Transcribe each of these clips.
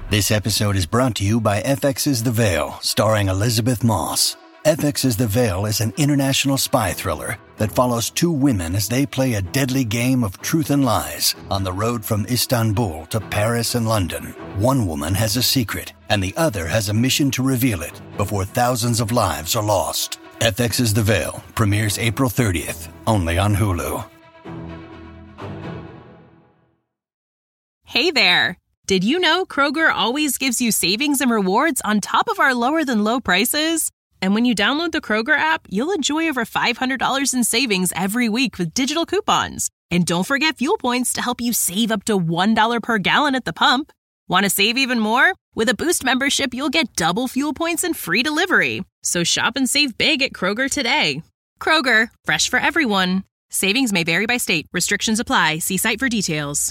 This episode is brought to you by FX's The Veil, starring Elizabeth Moss. FX's The Veil is an international spy thriller that follows two women as they play a deadly game of truth and lies on the road from Istanbul to Paris and London. One woman has a secret, and the other has a mission to reveal it before thousands of lives are lost. FX's The Veil premieres April 30th, only on Hulu. Hey there! Did you know Kroger always gives you savings and rewards on top of our lower-than-low prices? And when you download the Kroger app, you'll enjoy over $500 in savings every week with digital coupons. And don't forget fuel points to help you save up to $1 per gallon at the pump. Want to save even more? With a Boost membership, you'll get double fuel points and free delivery. So shop and save big at Kroger today. Kroger, fresh for everyone. Savings may vary by state. Restrictions apply. See site for details.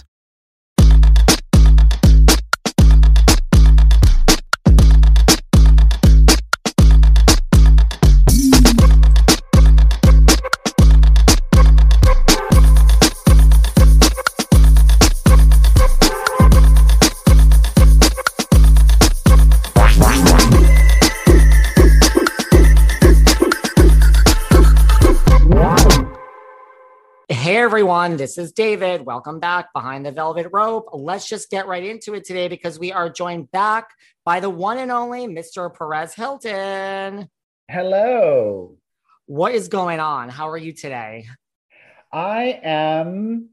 Hey everyone, this is David. Welcome back behind the velvet rope. Let's just get right into it today because we are joined back by the one and only Mr. Perez Hilton. Hello. What is going on? How are you today? I am,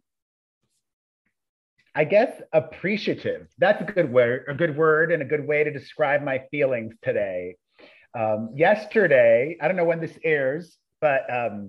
I guess, appreciative. That's a good word and a good way to describe my feelings today. Yesterday, I don't know when this airs, but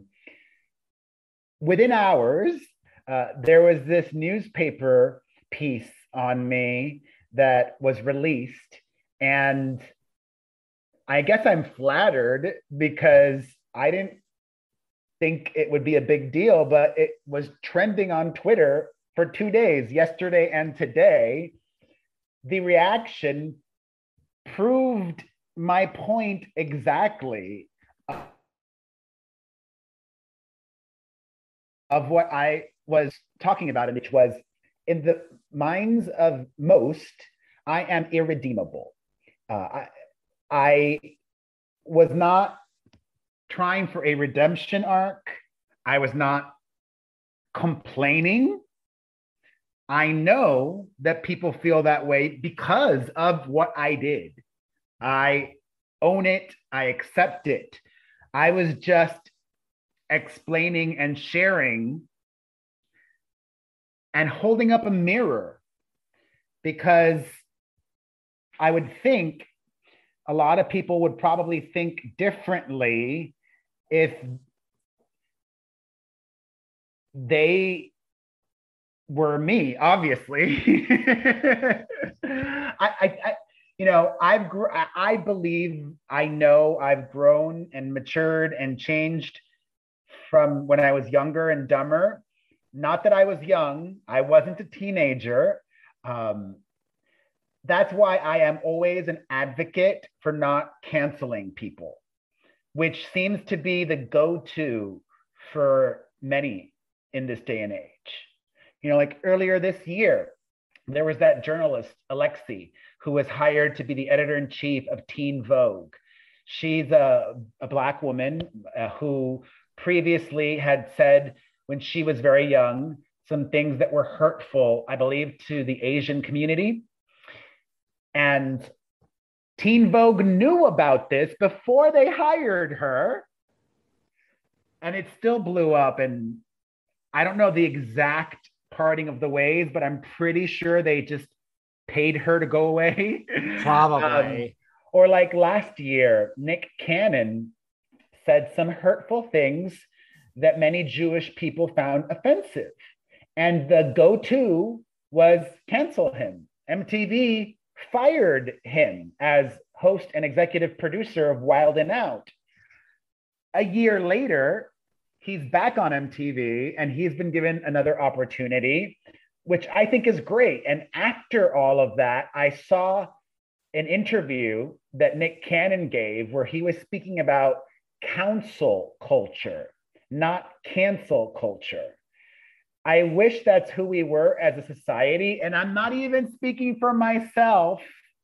within hours, there was this newspaper piece on me that was released. And I guess I'm flattered because I didn't think it would be a big deal, but it was trending on Twitter for 2 days, yesterday and today. The reaction proved my point exactly of what I was talking about, which was in the minds of most, I am irredeemable. I was not trying for a redemption arc. I was not complaining. I know that people feel that way because of what I did. I own it. I accept it. I was just explaining and sharing and holding up a mirror because I would think a lot of people would probably think differently if they were me, obviously. I believe I know I've grown and matured and changed from when I was younger and dumber. Not that I was young, I wasn't a teenager. That's why I am always an advocate for not canceling people, which seems to be the go-to for many in this day and age. You know, like earlier this year, there was that journalist, Alexi, who was hired to be the editor-in-chief of Teen Vogue. She's a Black woman who previously had said when she was very young some things that were hurtful, I believe, to the Asian community. And Teen Vogue knew about this before they hired her. And it still blew up. And I don't know the exact parting of the ways, but I'm pretty sure they just paid her to go away. Probably. Or like last year, Nick Cannon said some hurtful things that many Jewish people found offensive. And the go-to was cancel him. MTV fired him as host and executive producer of Wild 'N Out. A year later, he's back on MTV and he's been given another opportunity, which I think is great. And after all of that, I saw an interview that Nick Cannon gave where he was speaking about counsel culture, not cancel culture. I wish that's who we were as a society. And I'm not even speaking for myself.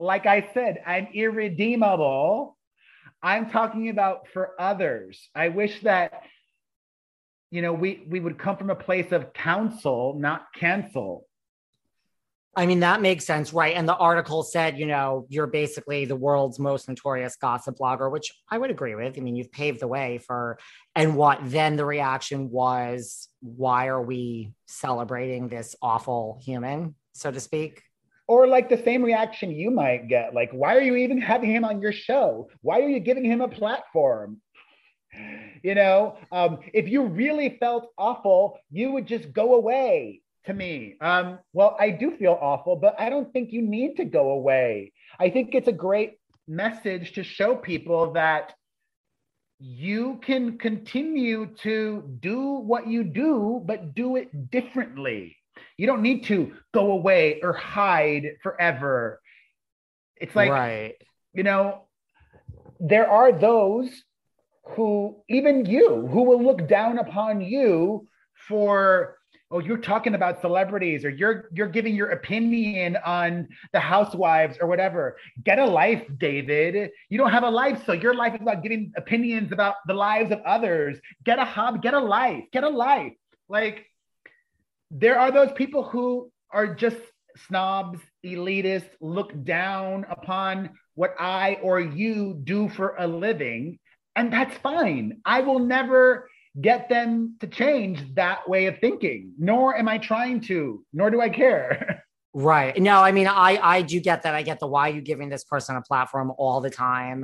like I said, I'm irredeemable. I'm talking about for others. I wish that, we would come from a place of counsel, not cancel. I mean, that makes sense, right? And the article said, you're basically the world's most notorious gossip blogger, which I would agree with. I mean, you've paved the way and what then the reaction was, why are we celebrating this awful human, so to speak? Or like the same reaction you might get, like, why are you even having him on your show? Why are you giving him a platform? If you really felt awful, you would just go away. To me, well, I do feel awful, but I don't think you need to go away. I think it's a great message to show people that you can continue to do what you do, but do it differently. You don't need to go away or hide forever. It's like, right. There are those who, even you, who will look down upon you for, oh, you're talking about celebrities, or you're giving your opinion on the housewives or whatever. Get a life, David. You don't have a life, so your life is about giving opinions about the lives of others. Get a hobby, get a life. Like, there are those people who are just snobs, elitists, look down upon what I or you do for a living, and that's fine. I will never get them to change that way of thinking, nor am I trying to, nor do I care. Right. No, I mean, I do get that. I get the why are you giving this person a platform all the time.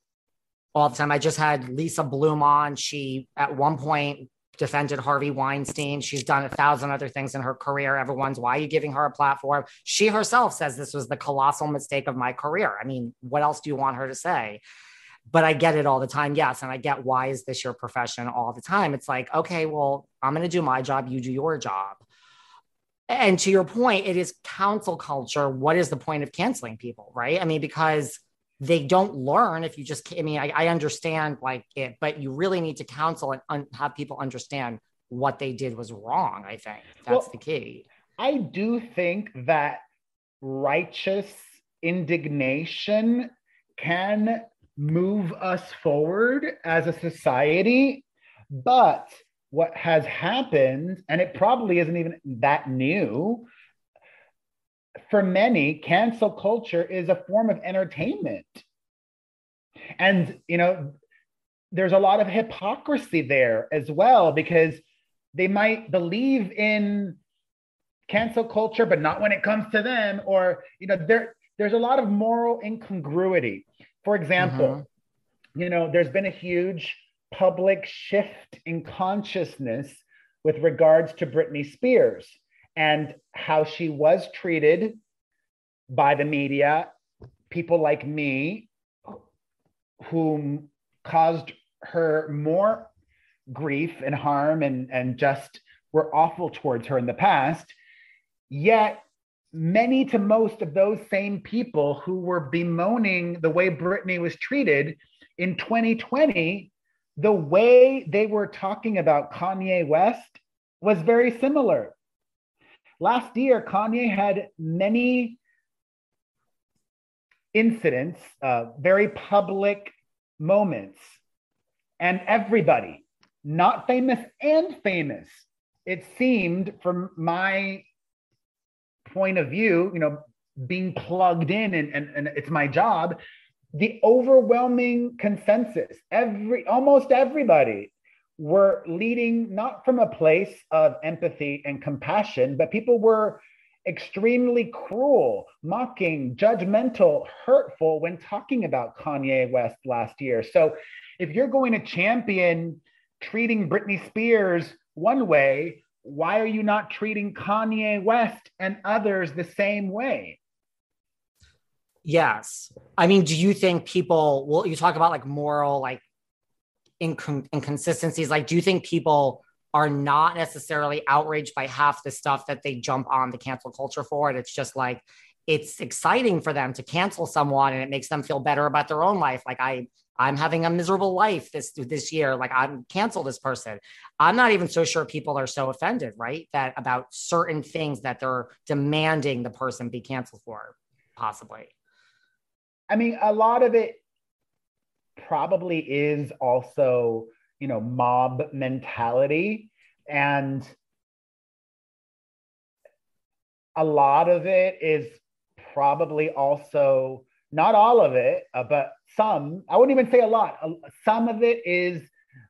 I just had Lisa Bloom on. She, at one point, defended Harvey Weinstein. She's done 1,000 other things in her career. Everyone's, why are you giving her a platform? She herself says this was the colossal mistake of my career. I mean, what else do you want her to say? But I get it all the time. Yes. And I get, why is this your profession all the time? It's like, okay, well, I'm going to do my job. You do your job. And to your point, it is counsel culture. What is the point of canceling people? Right. I mean, because they don't learn if you just, I understand like it, but you really need to counsel and have people understand what they did was wrong. I think that's the key. I do think that righteous indignation can move us forward as a society. But what has happened, and it probably isn't even that new, for many, cancel culture is a form of entertainment. And, there's a lot of hypocrisy there as well, because they might believe in cancel culture, but not when it comes to them, or, there's a lot of moral incongruity. For example, there's been a huge public shift in consciousness with regards to Britney Spears and how she was treated by the media, people like me, whom caused her more grief and harm and just were awful towards her in the past. Yet, many to most of those same people who were bemoaning the way Britney was treated in 2020, the way they were talking about Kanye West was very similar. Last year, Kanye had many incidents, very public moments, and everybody, not famous and famous, it seemed from my point of view, being plugged in and it's my job, the overwhelming consensus, almost everybody were leading not from a place of empathy and compassion, but people were extremely cruel, mocking, judgmental, hurtful when talking about Kanye West last year. So if you're going to champion treating Britney Spears one way, why are you not treating Kanye West and others the same way? Yes. I mean, do you think people, well, you talk about like moral, like inconsistencies. Like, do you think people are not necessarily outraged by half the stuff that they jump on the cancel culture for? And it's just like, it's exciting for them to cancel someone and it makes them feel better about their own life. Like I'm having a miserable life this year. Like I'm cancel this person. I'm not even so sure people are so offended, right? That about certain things that they're demanding the person be canceled for, possibly. I mean, a lot of it probably is also, mob mentality. And a lot of it is probably also, not all of it, but some, I wouldn't even say a lot. Some of it is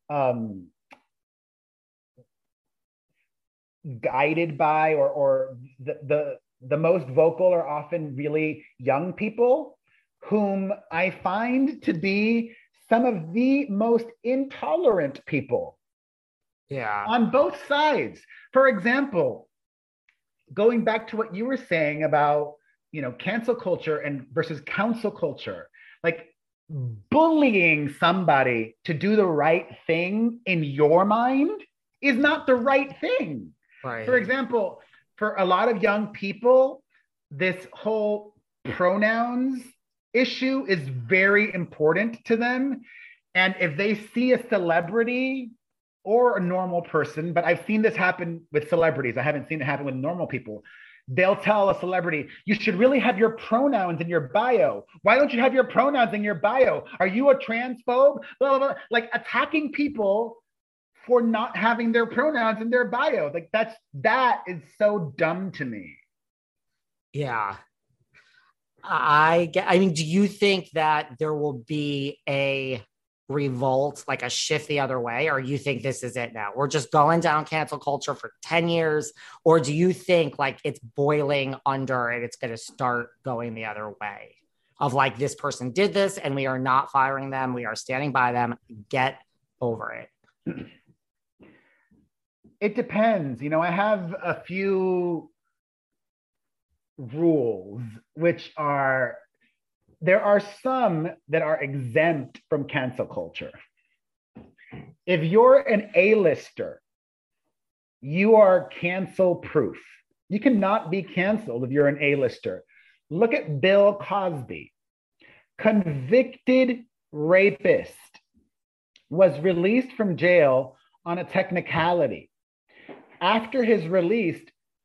guided by, or the most vocal are often really young people, whom I find to be some of the most intolerant people. Yeah. On both sides. For example, going back to what you were saying about, cancel culture and versus council culture, like bullying somebody to do the right thing in your mind is not the right thing. Right. For example, for a lot of young people, this whole pronouns issue is very important to them. And if they see a celebrity or a normal person, but I've seen this happen with celebrities, I haven't seen it happen with normal people. They'll tell a celebrity, you should really have your pronouns in your bio. Why don't you have your pronouns in your bio? Are you a transphobe? Blah, blah, blah. Like attacking people for not having their pronouns in their bio. Like that is so dumb to me. Yeah. I mean, do you think that there will be a revolt, like a shift the other way, or you think this is it now? We're just going down cancel culture for 10 years, or do you think like it's boiling under and it's going to start going the other way of like, this person did this and we are not firing them, we are standing by them, get over it? It depends. I have a few rules, which are, there are some that are exempt from cancel culture. If you're an A-lister, you are cancel proof. You cannot be canceled if you're an A-lister. Look at Bill Cosby. Convicted rapist, was released from jail on a technicality. After his release,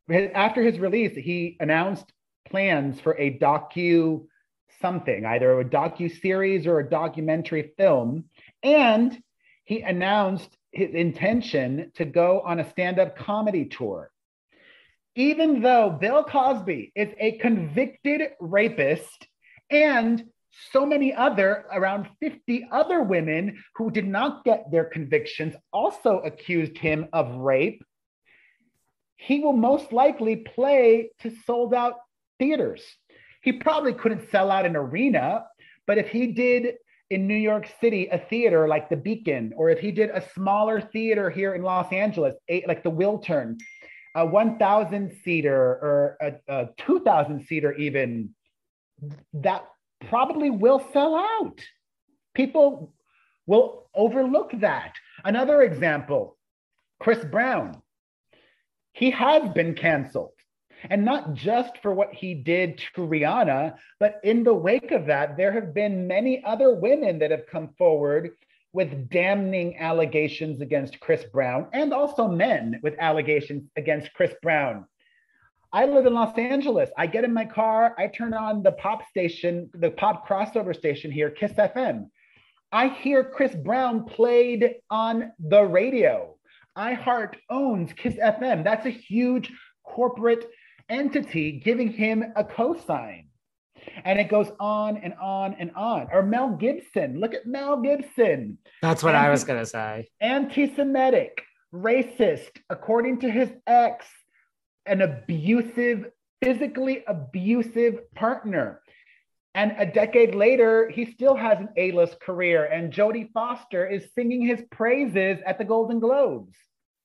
he announced plans for a docu something, either a docu-series or a documentary film, and he announced his intention to go on a stand-up comedy tour. Even though Bill Cosby is a convicted rapist, and so many around 50 other women who did not get their convictions also accused him of rape, he will most likely play to sold out theaters. He probably couldn't sell out an arena, but if he did in New York City a theater like the Beacon, or if he did a smaller theater here in Los Angeles, like the Wiltern, a 1,000 seater or a 2,000 seater even, that probably will sell out. People will overlook that. Another example, Chris Brown. He has been canceled. And not just for what he did to Rihanna, but in the wake of that, there have been many other women that have come forward with damning allegations against Chris Brown, and also men with allegations against Chris Brown. I live in Los Angeles. I get in my car, I turn on the pop station, the pop crossover station here, Kiss FM. I hear Chris Brown played on the radio. iHeart owns Kiss FM. That's a huge corporate entity giving him a cosign. And it goes on and on and on. Or Mel Gibson. Look at Mel Gibson. That's what I was going to say. Anti-Semitic, racist, according to his ex, an abusive, physically abusive partner. And a decade later, he still has an A-list career. And Jodie Foster is singing his praises at the Golden Globes.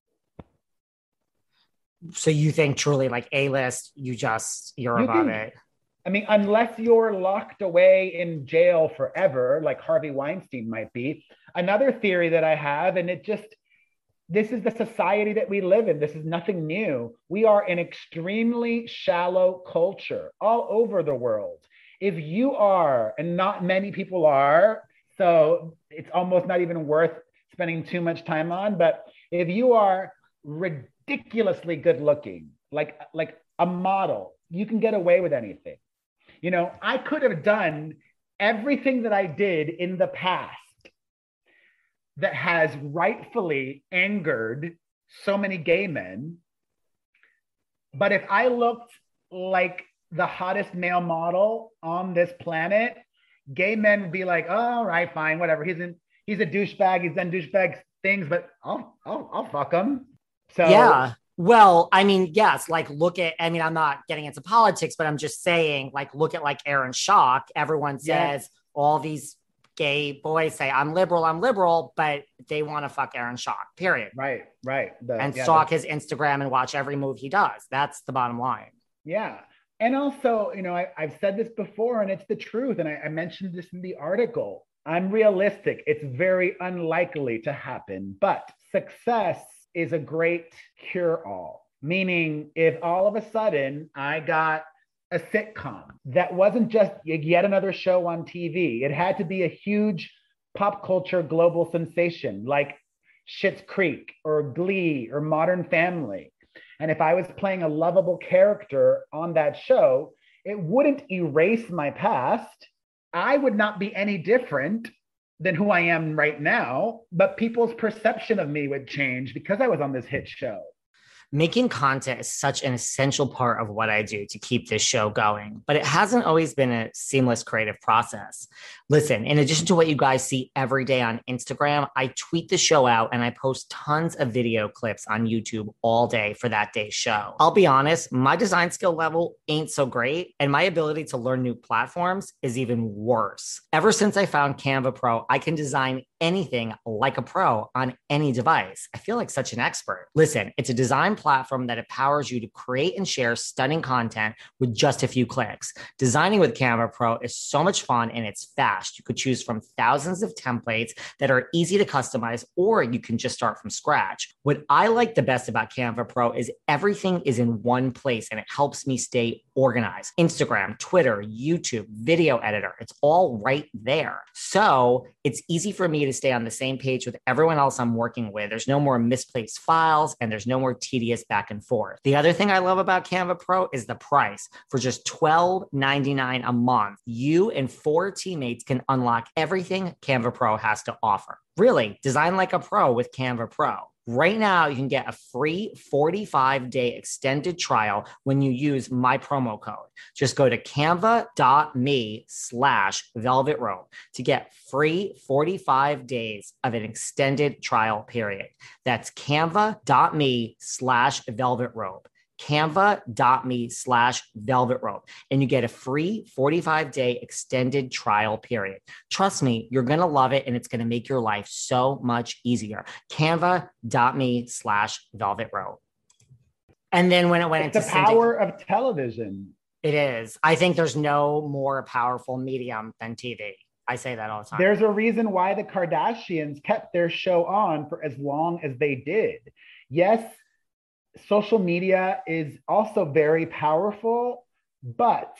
So you think truly like A-list, you're above it? I mean, unless you're locked away in jail forever, like Harvey Weinstein might be. Another theory that I have, and this is the society that we live in. This is nothing new. We are an extremely shallow culture all over the world. If you are, and not many people are, so it's almost not even worth spending too much time on, but if you are ridiculously good looking, like a model, you can get away with anything. I could have done everything that I did in the past that has rightfully angered so many gay men. But if I looked like the hottest male model on this planet, gay men would be like, oh, all right, fine, whatever. He's a douchebag. He's done douchebag things, but I'll fuck him. So yeah. Well, I mean, yes, like I'm not getting into politics, but I'm just saying, like, look at like Aaron Schock. Everyone says all these gay boys say, I'm liberal, but they want to fuck Aaron Schock, period. Right. Stalk his Instagram and watch every move he does. That's the bottom line. Yeah. And also, I've said this before and it's the truth. And I mentioned this in the article. I'm realistic. It's very unlikely to happen, but success is a great cure-all. Meaning if all of a sudden I got a sitcom that wasn't just yet another show on TV, it had to be a huge pop culture global sensation like Schitt's Creek or Glee or Modern Family. And if I was playing a lovable character on that show, it wouldn't erase my past. I would not be any different than who I am right now, but people's perception of me would change because I was on this hit show. Making content is such an essential part of what I do to keep this show going, but it hasn't always been a seamless creative process. Listen, in addition to what you guys see every day on Instagram, I tweet the show out and I post tons of video clips on YouTube all day for that day's show. I'll be honest, my design skill level ain't so great, and my ability to learn new platforms is even worse. Ever since I found Canva Pro, I can design anything like a pro on any device. I feel like such an expert. Listen, it's a design platform that empowers you to create and share stunning content with just a few clicks. Designing with Canva Pro is so much fun and it's fast. You could choose from thousands of templates that are easy to customize, or you can just start from scratch. What I like the best about Canva Pro is everything is in one place and it helps me stay organized. Instagram, Twitter, YouTube, video editor, it's all right there. So it's easy for me to stay on the same page with everyone else I'm working with. There's no more misplaced files and there's no more tedious back and forth. The other thing I love about Canva Pro is the price. For just $12.99 a month, you and 4 teammates can unlock everything Canva Pro has to offer. Really, design like a pro with Canva Pro. Right now, you can get a free 45-day extended trial when you use my promo code. Just go to canva.me/Velvet Rope to get free 45 days of an extended trial period. That's canva.me/Velvet Rope. Canva.me/Velvet Rope. And you get a free 45-day extended trial period. Trust me, you're going to love it and it's going to make your life so much easier. Canva.me/Velvet Rope. And then when it went into the power of television. It is. I think there's no more powerful medium than TV. I say that all the time. There's a reason why the Kardashians kept their show on for as long as they did. Yes, social media is also very powerful, but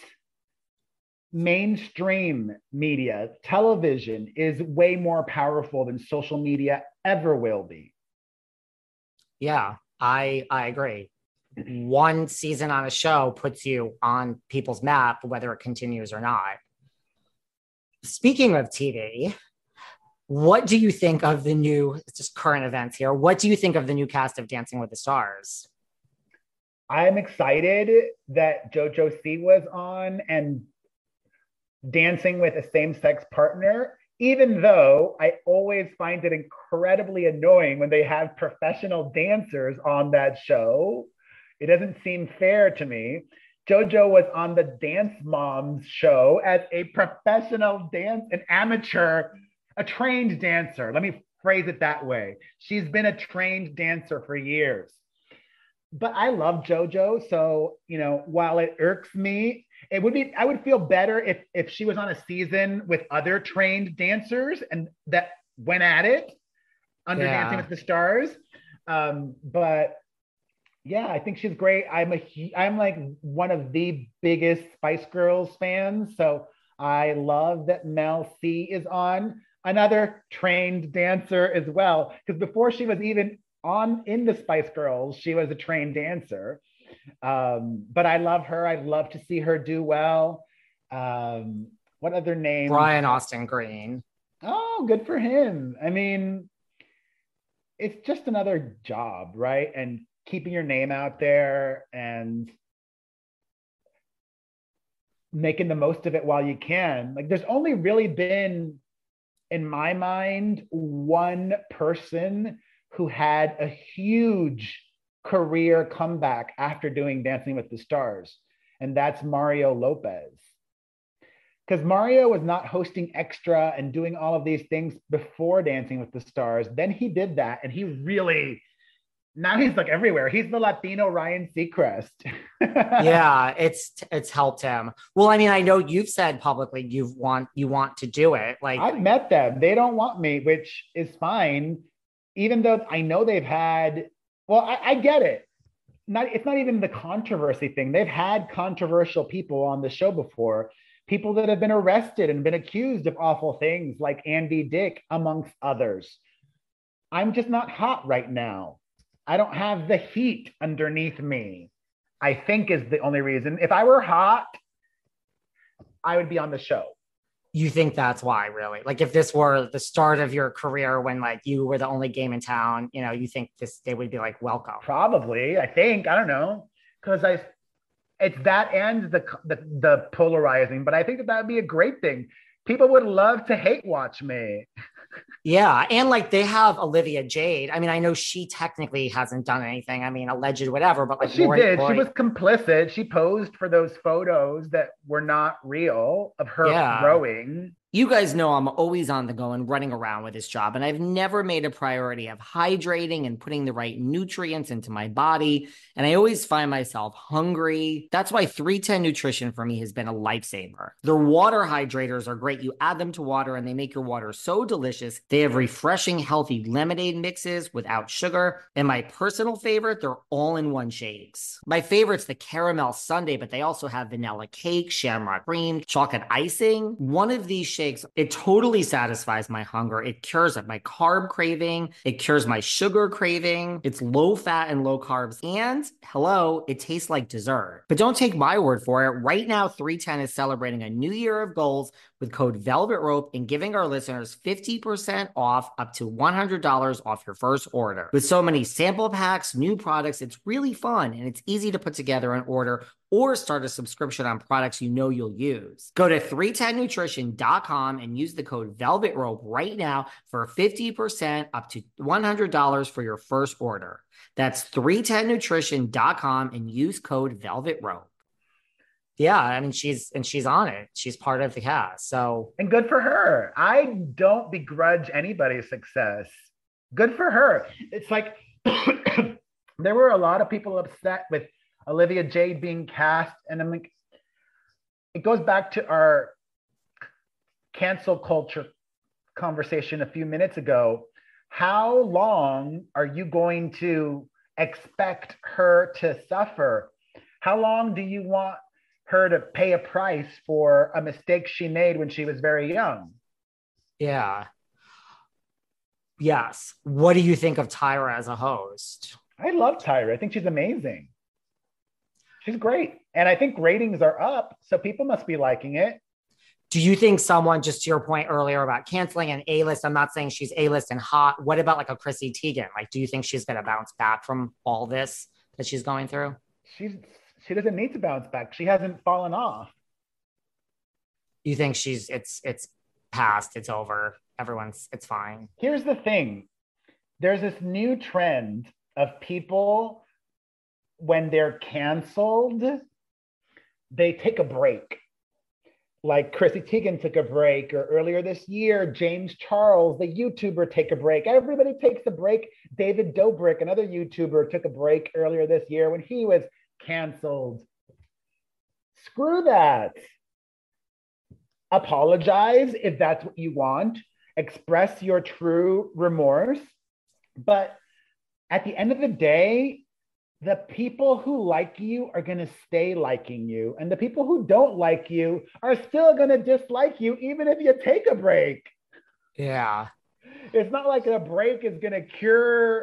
mainstream media, television, is way more powerful than social media ever will be. Yeah, I agree. One season on a show puts you on people's map, whether it continues or not. Speaking of TV, what do you think of the new, just current events here, what do you think of the new cast of Dancing with the Stars? I'm excited that JoJo Siwa's on and dancing with a same-sex partner, even though I always find it incredibly annoying when they have professional dancers on that show. It doesn't seem fair to me. JoJo was on the Dance Moms show as a professional an amateur, a trained dancer. Let me phrase it that way. She's been a trained dancer for years. But I love JoJo. So, while it irks me, I would feel better if she was on a season with other trained dancers and that went at it under Dancing with the Stars. But yeah, I think she's great. I'm like one of the biggest Spice Girls fans. So I love that Mel C is on, another trained dancer as well. Because before she was even in the Spice Girls, she was a trained dancer. But I love her. I'd love to see her do well. What other names? Brian Austin Green. Oh, good for him. I mean, it's just another job, right? And keeping your name out there and making the most of it while you can. Like, there's only really been, in my mind, one person who had a huge career comeback after doing Dancing with the Stars, and that's Mario Lopez. Because Mario was not hosting Extra and doing all of these things before Dancing with the Stars. Then he did that, and he really, now he's like everywhere. He's the Latino Ryan Seacrest. Yeah, it's helped him. Well, I mean, I know you've said publicly you want to do it. Like, I've met them. They don't want me, which is fine. Even though I know they've had, well, I get it. It's not even the controversy thing. They've had controversial people on the show before. People that have been arrested and been accused of awful things, like Andy Dick, amongst others. I'm just not hot right now. I don't have the heat underneath me, I think, is the only reason. If I were hot, I would be on the show. you think that's why, really? Like, if this were the start of your career when like you were the only game in town, you know, you think they would be like, welcome? Probably. I think. I don't know. Because it's that and the polarizing, but I think that would be a great thing. People would love to hate watch me. Yeah. And like they have Olivia Jade. I mean, I know she technically hasn't done anything. I mean, alleged whatever, but like she did. She was complicit. She posed for those photos that were not real of her growing. You guys know I'm always on the go and running around with this job, and I've never made a priority of hydrating and putting the right nutrients into my body, and I always find myself hungry. That's why 310 Nutrition for me has been a lifesaver. Their water hydrators are great. You add them to water, and they make your water so delicious. They have refreshing, healthy lemonade mixes without sugar, and my personal favorite, they're all-in-one shakes. My favorite's the caramel sundae, but they also have vanilla cake, shamrock cream, chocolate icing. One of these shakes, it totally satisfies my hunger. It cures my carb craving. It cures my sugar craving. It's low fat and low carbs. And hello, it tastes like dessert. But don't take my word for it. Right now, 310 is celebrating a new year of goals with code Velvet Rope and giving our listeners 50% off, up to $100 off your first order. With so many sample packs, new products, it's really fun and it's easy to put together an order or start a subscription on products you know you'll use. Go to 310nutrition.com and use the code Velvet Rope right now for 50% up to $100 for your first order. That's 310nutrition.com and use code Velvet Rope. Yeah, I mean, she's on it. She's part of the cast. So, and good for her. I don't begrudge anybody's success. Good for her. It's like there were a lot of people upset with Olivia Jade being cast, and I'm like, it goes back to our cancel culture conversation a few minutes ago. How long are you going to expect her to suffer? How long do you want her to pay a price for a mistake she made when she was very young? Yeah. Yes. What do you think of Tyra as a host? I love Tyra. I think she's amazing. She's great. And I think ratings are up, so people must be liking it. Do you think someone, just to your point earlier about canceling an A-list, I'm not saying she's A-list and hot. What about like a Chrissy Teigen? Like, do you think she's going to bounce back from all this that she's going through? She doesn't need to bounce back. She hasn't fallen off. You think it's past, it's over, it's fine? Here's the thing. There's this new trend of people, when they're canceled, they take a break. Like Chrissy Teigen took a break, or earlier this year, James Charles, the YouTuber, take a break. Everybody takes a break. David Dobrik, another YouTuber, took a break earlier this year when he was canceled. Screw that. Apologize if that's what you want. Express your true remorse. But at the end of the day, the people who like you are going to stay liking you. And the people who don't like you are still going to dislike you, even if you take a break. Yeah. It's not like a break is going to cure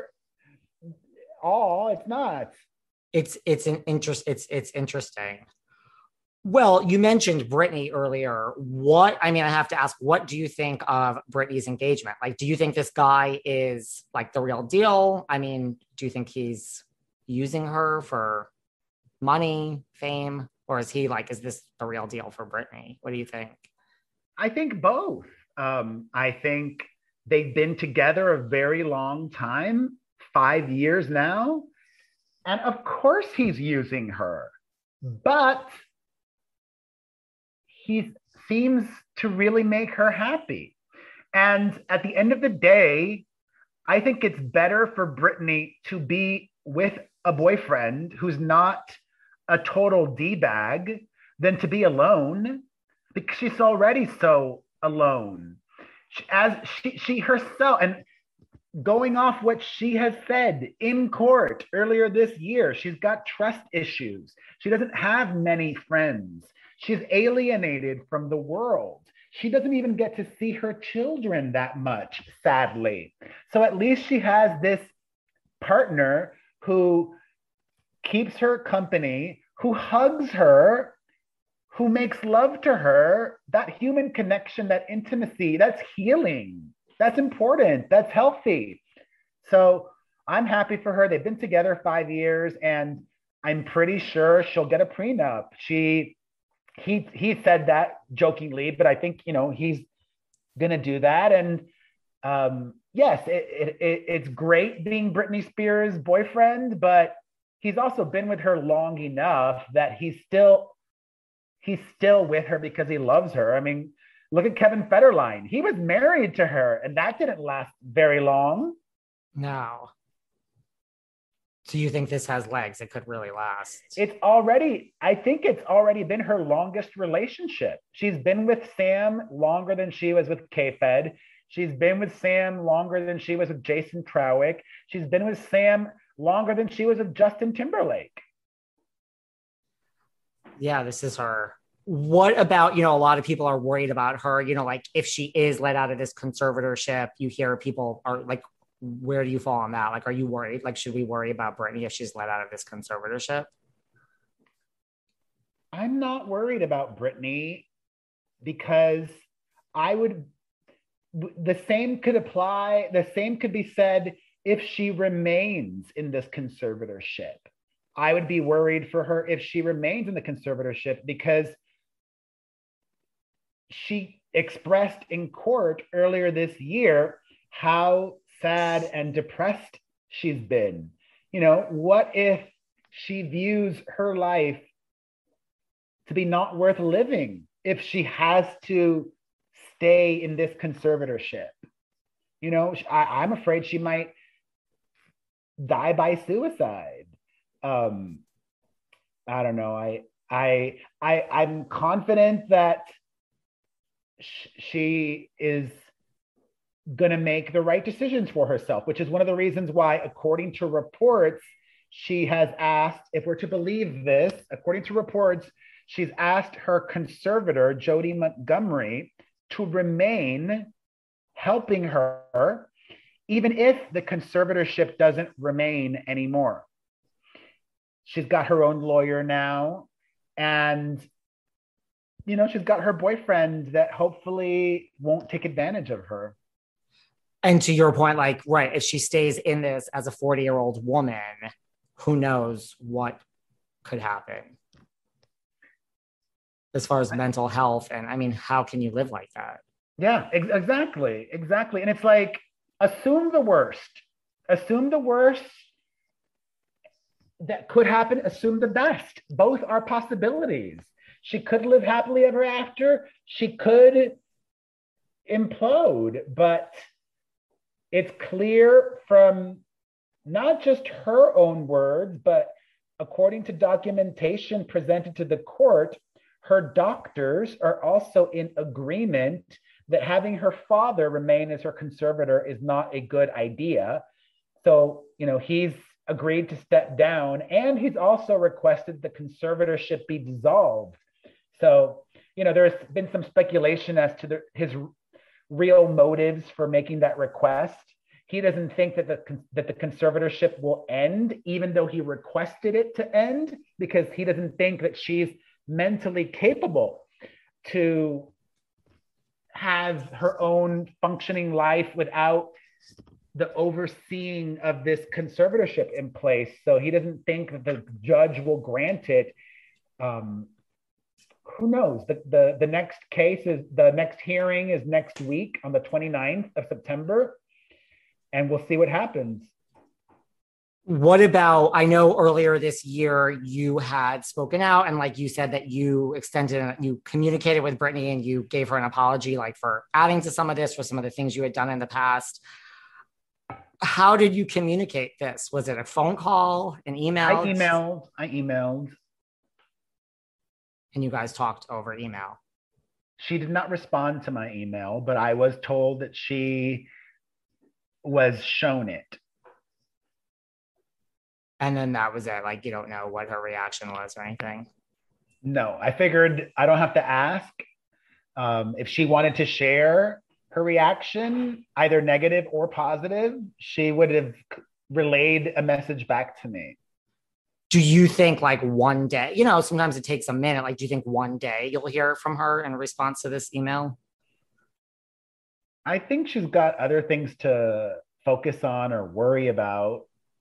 all. It's not. It's interesting. Well, you mentioned Britney earlier. I have to ask, what do you think of Britney's engagement? Like, do you think this guy is like the real deal? I mean, do you think he's using her for money, fame, or is this the real deal for Britney? What do you think? I think both. I think they've been together a very long time, 5 years now. And of course he's using her, but he seems to really make her happy. And at the end of the day, I think it's better for Britney to be with a boyfriend who's not a total D-bag than to be alone, because she's already so alone. As she herself, and going off what she has said in court earlier this year, she's got trust issues. She doesn't have many friends. She's alienated from the world. She doesn't even get to see her children that much, sadly. So at least she has this partner who keeps her company, who hugs her, who makes love to her. That human connection, that intimacy, that's healing. That's important. That's healthy. So I'm happy for her. They've been together 5 years, and I'm pretty sure she'll get a prenup. He said that jokingly, but I think he's gonna do that. And yes, it's great being Britney Spears' boyfriend, but he's also been with her long enough that he's still with her because he loves her. I mean, look at Kevin Federline. He was married to her, and that didn't last very long. No. So you think this has legs? It could really last. I think it's already been her longest relationship. She's been with Sam longer than she was with K-Fed. She's been with Sam longer than she was with Jason Trowick. She's been with Sam longer than she was with Justin Timberlake. Yeah, this is her. What about, a lot of people are worried about her, like if she is let out of this conservatorship, you hear people are like, where do you fall on that? Like, are you worried? Like, should we worry about Britney if she's let out of this conservatorship? I'm not worried about Britney because the same could apply. The same could be said if she remains in this conservatorship. I would be worried for her if she remains in the conservatorship, because she expressed in court earlier this year how sad and depressed she's been. What if she views her life to be not worth living if she has to stay in this conservatorship? I'm afraid she might die by suicide. I don't know. I'm confident that she is going to make the right decisions for herself, which is one of the reasons why, according to reports, she has asked, if we're to believe this, according to reports, she's asked her conservator, Jody Montgomery, to remain helping her, even if the conservatorship doesn't remain anymore. She's got her own lawyer now, and she's got her boyfriend that hopefully won't take advantage of her. And to your point, like, right, if she stays in this as a 40-year-old woman, who knows what could happen as far as mental health. And I mean, how can you live like that? Yeah, exactly. And it's like, assume the worst that could happen, assume the best. Both are possibilities. She could live happily ever after. She could implode, but it's clear from not just her own words, but according to documentation presented to the court, her doctors are also in agreement that having her father remain as her conservator is not a good idea. So, he's agreed to step down, and he's also requested the conservatorship be dissolved. So, there's been some speculation as to his real motives for making that request. He doesn't think that the conservatorship will end, even though he requested it to end, because he doesn't think that she's mentally capable to have her own functioning life without the overseeing of this conservatorship in place. So he doesn't think that the judge will grant it. Who knows? The next the next hearing is next week on the 29th of September, and we'll see what happens. What about, I know earlier this year you had spoken out and like you said that you communicated with Britney and you gave her an apology, like for adding to some of this, for some of the things you had done in the past. How did you communicate this? Was it a phone call, an email? I emailed. And you guys talked over email. She did not respond to my email, but I was told that she was shown it. And then that was it. Like, you don't know what her reaction was or anything. No, I figured I don't have to ask. If she wanted to share her reaction, either negative or positive, she would have relayed a message back to me. Do you think like one day, you know, sometimes it takes a minute. Like, do you think one day you'll hear from her in response to this email? I think she's got other things to focus on or worry about.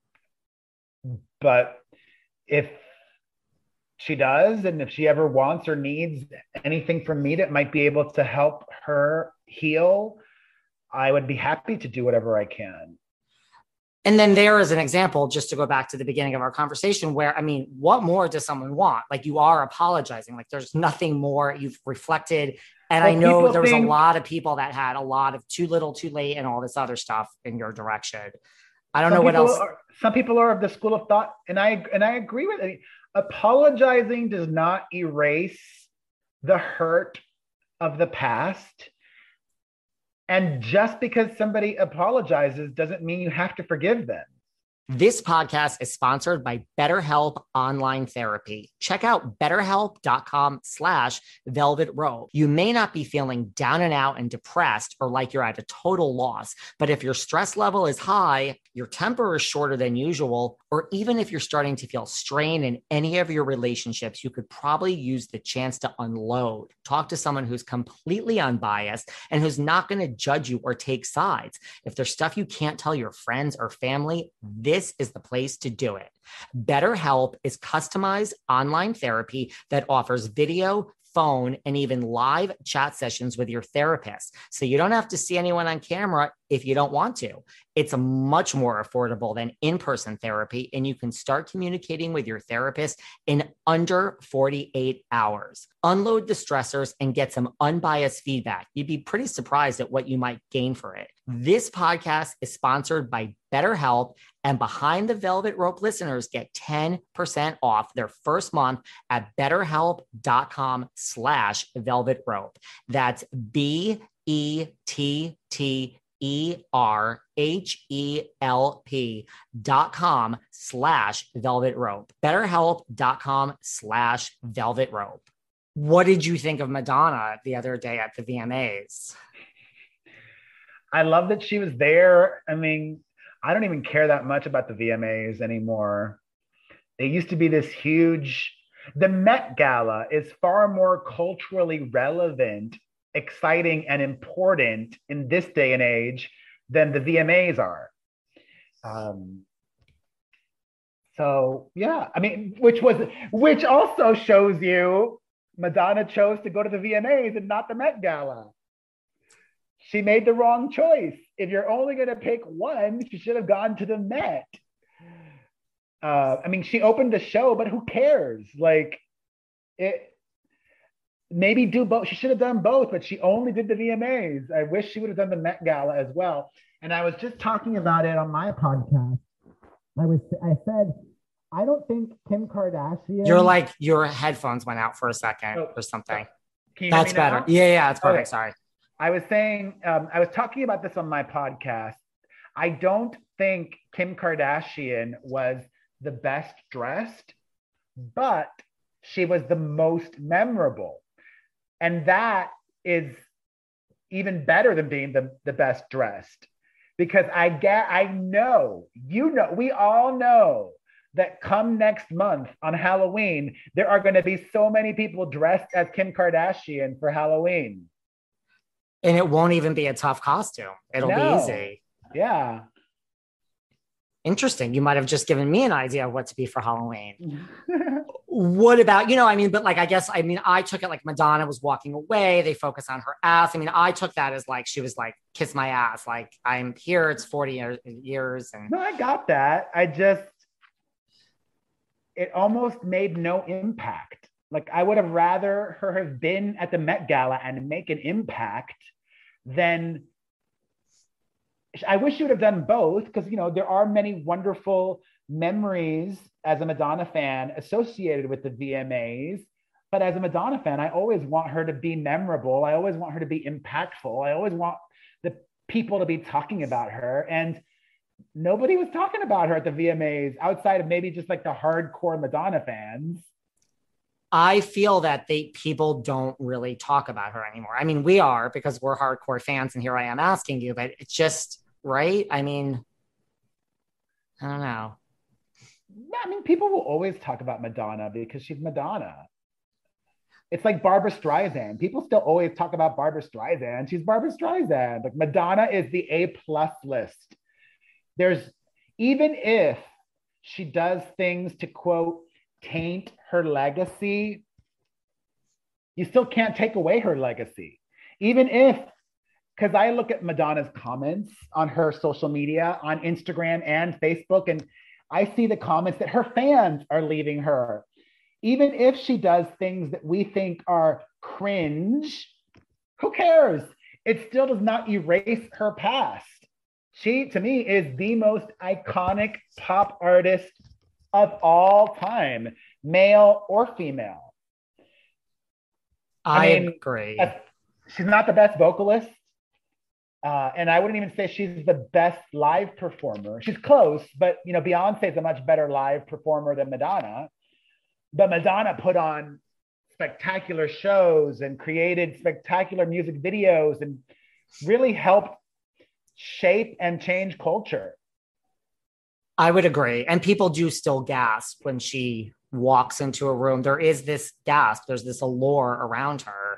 But if she does, and if she ever wants or needs anything from me that might be able to help her heal, I would be happy to do whatever I can. And then there is an example, just to go back to the beginning of our conversation, where, I mean, what more does someone want? Like, you are apologizing. Like, there's nothing more. You've reflected. And well, I know there was a lot of people that had a lot of too little, too late, and all this other stuff in your direction. I don't know what else. Some people are of the school of thought, and I agree with it. Apologizing does not erase the hurt of the past. And just because somebody apologizes doesn't mean you have to forgive them. This podcast is sponsored by BetterHelp Online Therapy. Check out BetterHelp.com/Velvet Rope. You may not be feeling down and out and depressed or like you're at a total loss, but if your stress level is high, your temper is shorter than usual, or even if you're starting to feel strain in any of your relationships, you could probably use the chance to unload. Talk to someone who's completely unbiased and who's not going to judge you or take sides. If there's stuff you can't tell your friends or family, this is the place to do it. BetterHelp is customized online therapy that offers video, phone, and even live chat sessions with your therapist. So you don't have to see anyone on camera if you don't want to. It's much more affordable than in-person therapy, and you can start communicating with your therapist in under 48 hours. Unload the stressors and get some unbiased feedback. You'd be pretty surprised at what you might gain for it. This podcast is sponsored by BetterHelp, and Behind the Velvet Rope listeners get 10% off their first month at BetterHelp.com/Velvet Rope. That's BetterHelp.com/Velvet Rope. BetterHelp.com/Velvet Rope. What did you think of Madonna the other day at the VMAs? I love that she was there. I mean, I don't even care that much about the VMAs anymore. They used to be this huge, the Met Gala is far more culturally relevant, exciting, and important in this day and age than the VMAs are. So yeah, I mean, which also shows you Madonna chose to go to the VMAs and not the Met Gala. She made the wrong choice. If you're only going to pick one, she should have gone to the Met. I mean, she opened the show, but who cares? Like, maybe do both. She should have done both, but she only did the VMAs. I wish she would have done the Met Gala as well. And I was just talking about it on my podcast. I said, I don't think Kim Kardashian. You're like, your headphones went out for a second or something. That's better. Now? Yeah, it's perfect. Okay. Sorry. I was saying, I was talking about this on my podcast. I don't think Kim Kardashian was the best dressed, but she was the most memorable. And that is even better than being the best dressed. Because we all know that come next month on Halloween, there are going to be so many people dressed as Kim Kardashian for Halloween. And it won't even be a tough costume. It'll be easy. Yeah. Interesting. You might have just given me an idea of what to be for Halloween. What about, but like, I took it like Madonna was walking away. They focus on her ass. I took that as like, she was like, kiss my ass. Like, I'm here. It's 40 years. And no, I got that. It almost made no impact. Like, I would have rather her have been at the Met Gala and make an impact than, I wish you would have done both, because, there are many wonderful memories as a Madonna fan associated with the VMAs. But as a Madonna fan, I always want her to be memorable. I always want her to be impactful. I always want the people to be talking about her. And nobody was talking about her at the VMAs outside of maybe just like the hardcore Madonna fans. I feel that people don't really talk about her anymore. We are, because we're hardcore fans, and here I am asking you, but it's just, right? I don't know. People will always talk about Madonna because she's Madonna. It's like Barbra Streisand. People still always talk about Barbra Streisand. She's Barbra Streisand. Like, Madonna is the A+ list. Even if she does things to, quote, taint her legacy, you still can't take away her legacy. Even if, because I look at Madonna's comments on her social media, on Instagram and Facebook, and I see the comments that her fans are leaving her. Even if she does things that we think are cringe, who cares? It still does not erase her past. She, to me, is the most iconic pop artist of all time, male or female. I agree. She's not the best vocalist. And I wouldn't even say she's the best live performer. She's close, but Beyonce is a much better live performer than Madonna. But Madonna put on spectacular shows and created spectacular music videos and really helped shape and change culture. I would agree. And people do still gasp when she walks into a room. There is this gasp. There's this allure around her.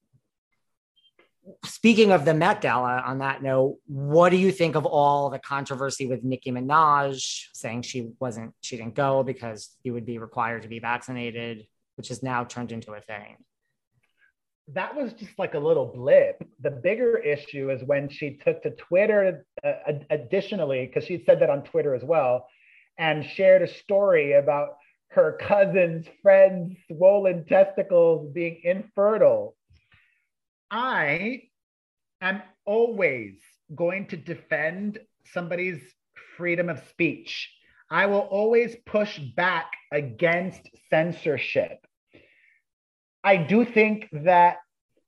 Speaking of the Met Gala, on that note, what do you think of all the controversy with Nicki Minaj saying she didn't go because you would be required to be vaccinated, which has now turned into a thing? That was just like a little blip. The bigger issue is when she took to Twitter, additionally, because she said that on Twitter as well, and shared a story about her cousin's friend's swollen testicles being infertile. I am always going to defend somebody's freedom of speech. I will always push back against censorship. I do think that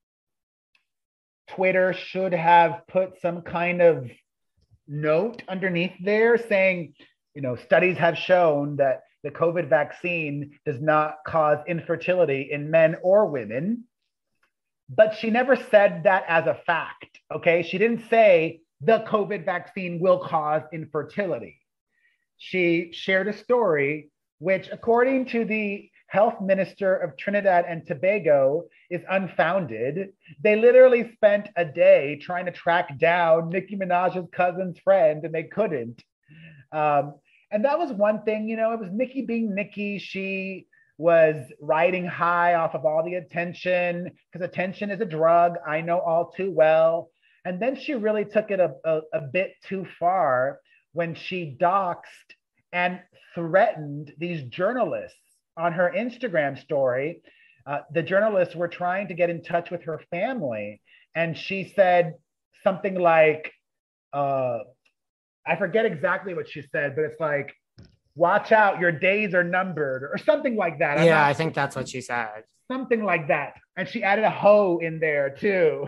Twitter should have put some kind of note underneath there saying, studies have shown that the COVID vaccine does not cause infertility in men or women. But she never said that as a fact, okay? She didn't say the COVID vaccine will cause infertility. She shared a story which, according to the health minister of Trinidad and Tobago, is unfounded. They literally spent a day trying to track down Nicki Minaj's cousin's friend, and they couldn't. And that was one thing, it was Nicki being Nicki. She was riding high off of all the attention, because attention is a drug. I know all too well. And then she really took it a bit too far when she doxed and threatened these journalists on her Instagram story. The journalists were trying to get in touch with her family. And she said something like, I forget exactly what she said, but it's like, watch out, your days are numbered, or something like that. I think that's what she said. Something like that. And she added a hoe in there too.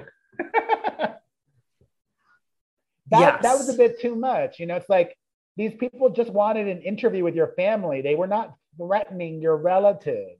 That was a bit too much. It's like, these people just wanted an interview with your family. They were not threatening your relatives.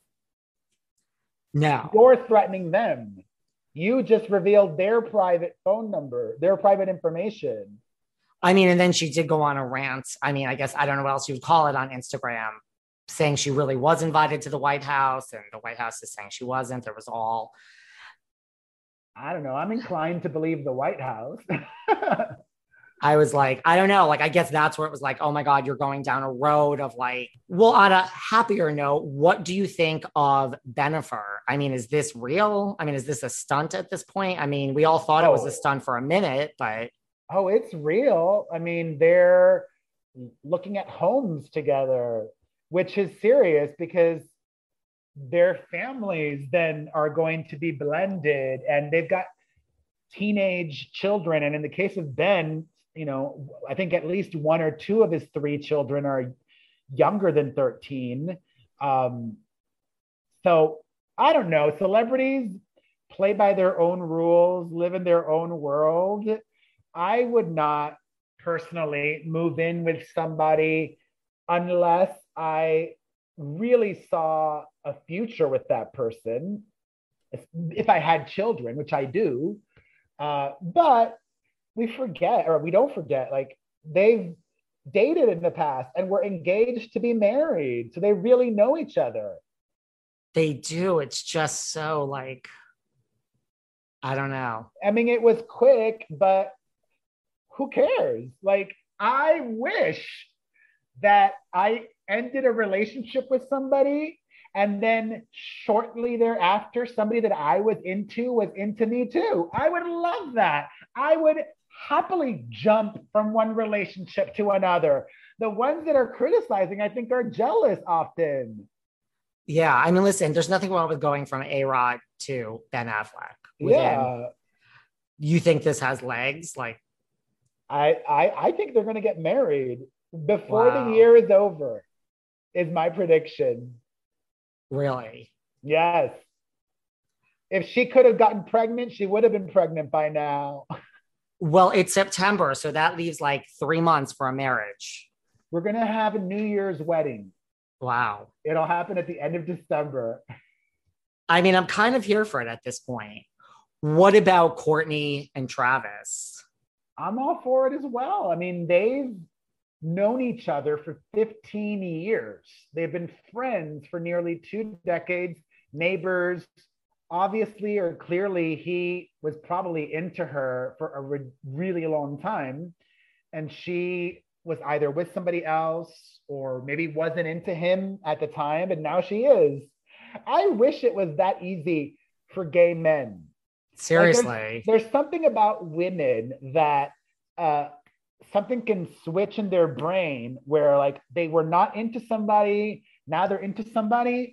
No. You're threatening them. You just revealed their private phone number, their private information. I mean, and then she did go on a rant. I mean, I guess I don't know what else you would call it on Instagram, saying she really was invited to the White House, and the White House is saying she wasn't. There was all. I don't know. I'm inclined to believe the White House. I was like, I don't know. Like, I guess that's where it was like, oh my God, you're going down a road of like, well, on a happier note, what do you think of Bennifer? I mean, is this real? I mean, is this a stunt at this point? I mean, we all thought it was a stunt for a minute, but. Oh, it's real. I mean, they're looking at homes together, which is serious because their families then are going to be blended and they've got teenage children. And in the case of Ben, you know, I think at least one or two of his three children are younger than 13. So I don't know. Celebrities play by their own rules, live in their own world. I would not personally move in with somebody unless I really saw a future with that person. If I had children, which I do, but we don't forget, like they've dated in the past and were engaged to be married. So they really know each other. They do. It's just so like, I don't know. I mean, it was quick, but who cares? Like, I wish that I ended a relationship with somebody and then shortly thereafter, somebody that I was into me too. I would love that. I would happily jump from one relationship to another. The ones that are criticizing, I think, are jealous often. Yeah. I mean, listen, there's nothing wrong with going from A-Rod to Ben Affleck. Yeah. You think this has legs? Like, I think they're going to get married before the year is over, is my prediction. Really? Yes. If she could have gotten pregnant, she would have been pregnant by now. Well, it's September, so that leaves like 3 months for a marriage. We're going to have a New Year's wedding. Wow. It'll happen at the end of December. I mean, I'm kind of here for it at this point. What about Kourtney and Travis? I'm all for it as well. I mean, they've known each other for 15 years. They've been friends for nearly 2 decades, neighbors. Obviously, or clearly, he was probably into her for a really long time. And she was either with somebody else or maybe wasn't into him at the time. And now she is. I wish it was that easy for gay men. Seriously. Like there's something about women that something can switch in their brain where like they were not into somebody, now they're into somebody.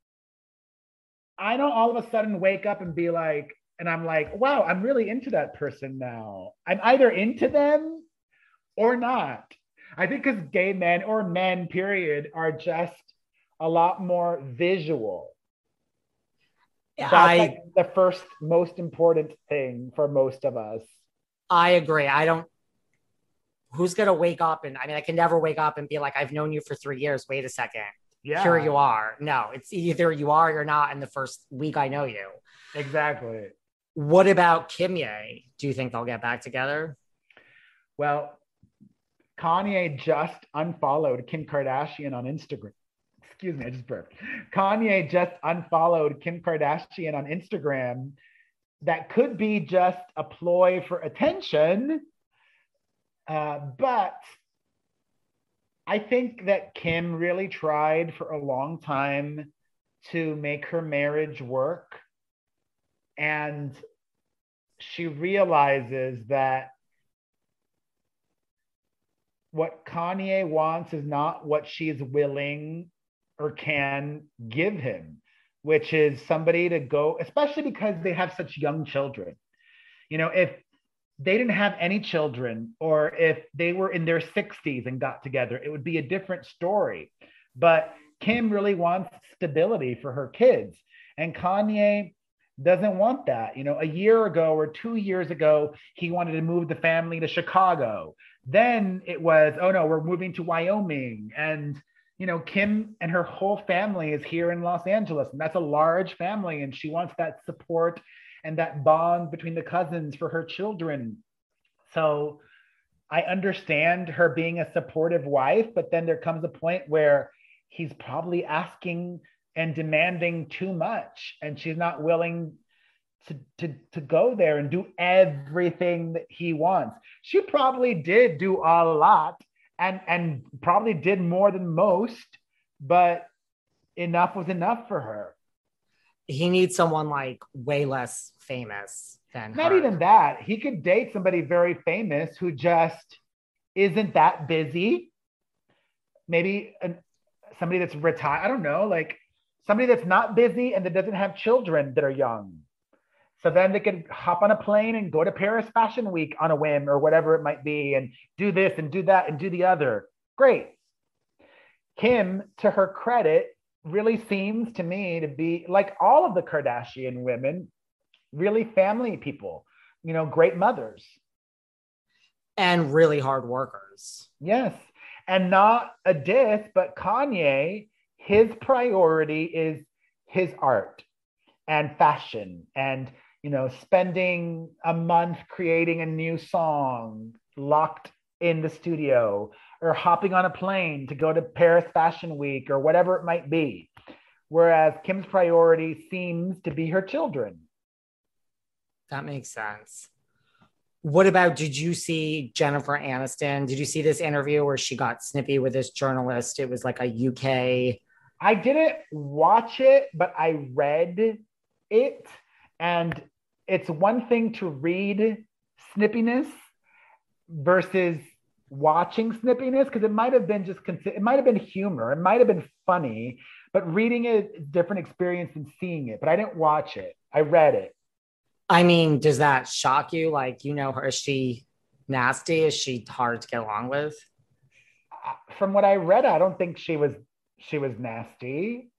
I don't all of a sudden wake up and be like, and I'm like, wow, I'm really into that person now. I'm either into them or not. I think because gay men or men, period, are just a lot more visual. That's like the first most important thing for most of us. I agree. Who's going to wake up? And I mean, I can never wake up and be like, I've known you for 3 years. Wait a second. Yeah. Here you are. No, it's either you are or you're not in the first week I know you. Exactly. What about Kimye? Do you think they'll get back together? Well, Kanye just unfollowed Kim Kardashian on Instagram. Excuse me, I just burped. Kanye just unfollowed Kim Kardashian on Instagram. That could be just a ploy for attention. But I think that Kim really tried for a long time to make her marriage work. And she realizes that what Kanye wants is not what she's willing or can give him, which is somebody to go, especially because they have such young children. You know, if they didn't have any children, or if they were in their 60s and got together, it would be a different story. But Kim really wants stability for her kids. And Kanye doesn't want that. You know, a year ago or 2 years ago, he wanted to move the family to Chicago. Then it was, oh no, we're moving to Wyoming. And, you know, Kim and her whole family is here in Los Angeles. And that's a large family. And she wants that support and that bond between the cousins for her children. So I understand her being a supportive wife, but then there comes a point where he's probably asking and demanding too much, and she's not willing to go there and do everything that he wants. She probably did do a lot and probably did more than most, but enough was enough for her. He needs someone like way less famous than Not her. even that. He could date somebody very famous who just isn't that busy. Maybe somebody that's retired. I don't know, like somebody that's not busy and that doesn't have children that are young. So then they can hop on a plane and go to Paris Fashion Week on a whim or whatever it might be and do this and do that and do the other. Great. Kim, to her credit, really seems to me to be like all of the Kardashian women, really family people, you know, great mothers. And really hard workers. Yes. And not a diss, but Kanye, his priority is his art and fashion and, you know, spending a month creating a new song locked in the studio or hopping on a plane to go to Paris Fashion Week or whatever it might be. Whereas Kim's priority seems to be her children. That makes sense. What about, did you see Jennifer Aniston? Did you see this interview where she got snippy with this journalist? It was like a UK. I didn't watch it, but I read it. And it's one thing to read snippiness versus watching snippiness, because it might have been it might have been humor. It might have been funny, but reading it is a different experience than seeing it. But I didn't watch it. I read it. I mean, does that shock you? Like, you know her, is she nasty? Is she hard to get along with? From what I read, I don't think she was nasty.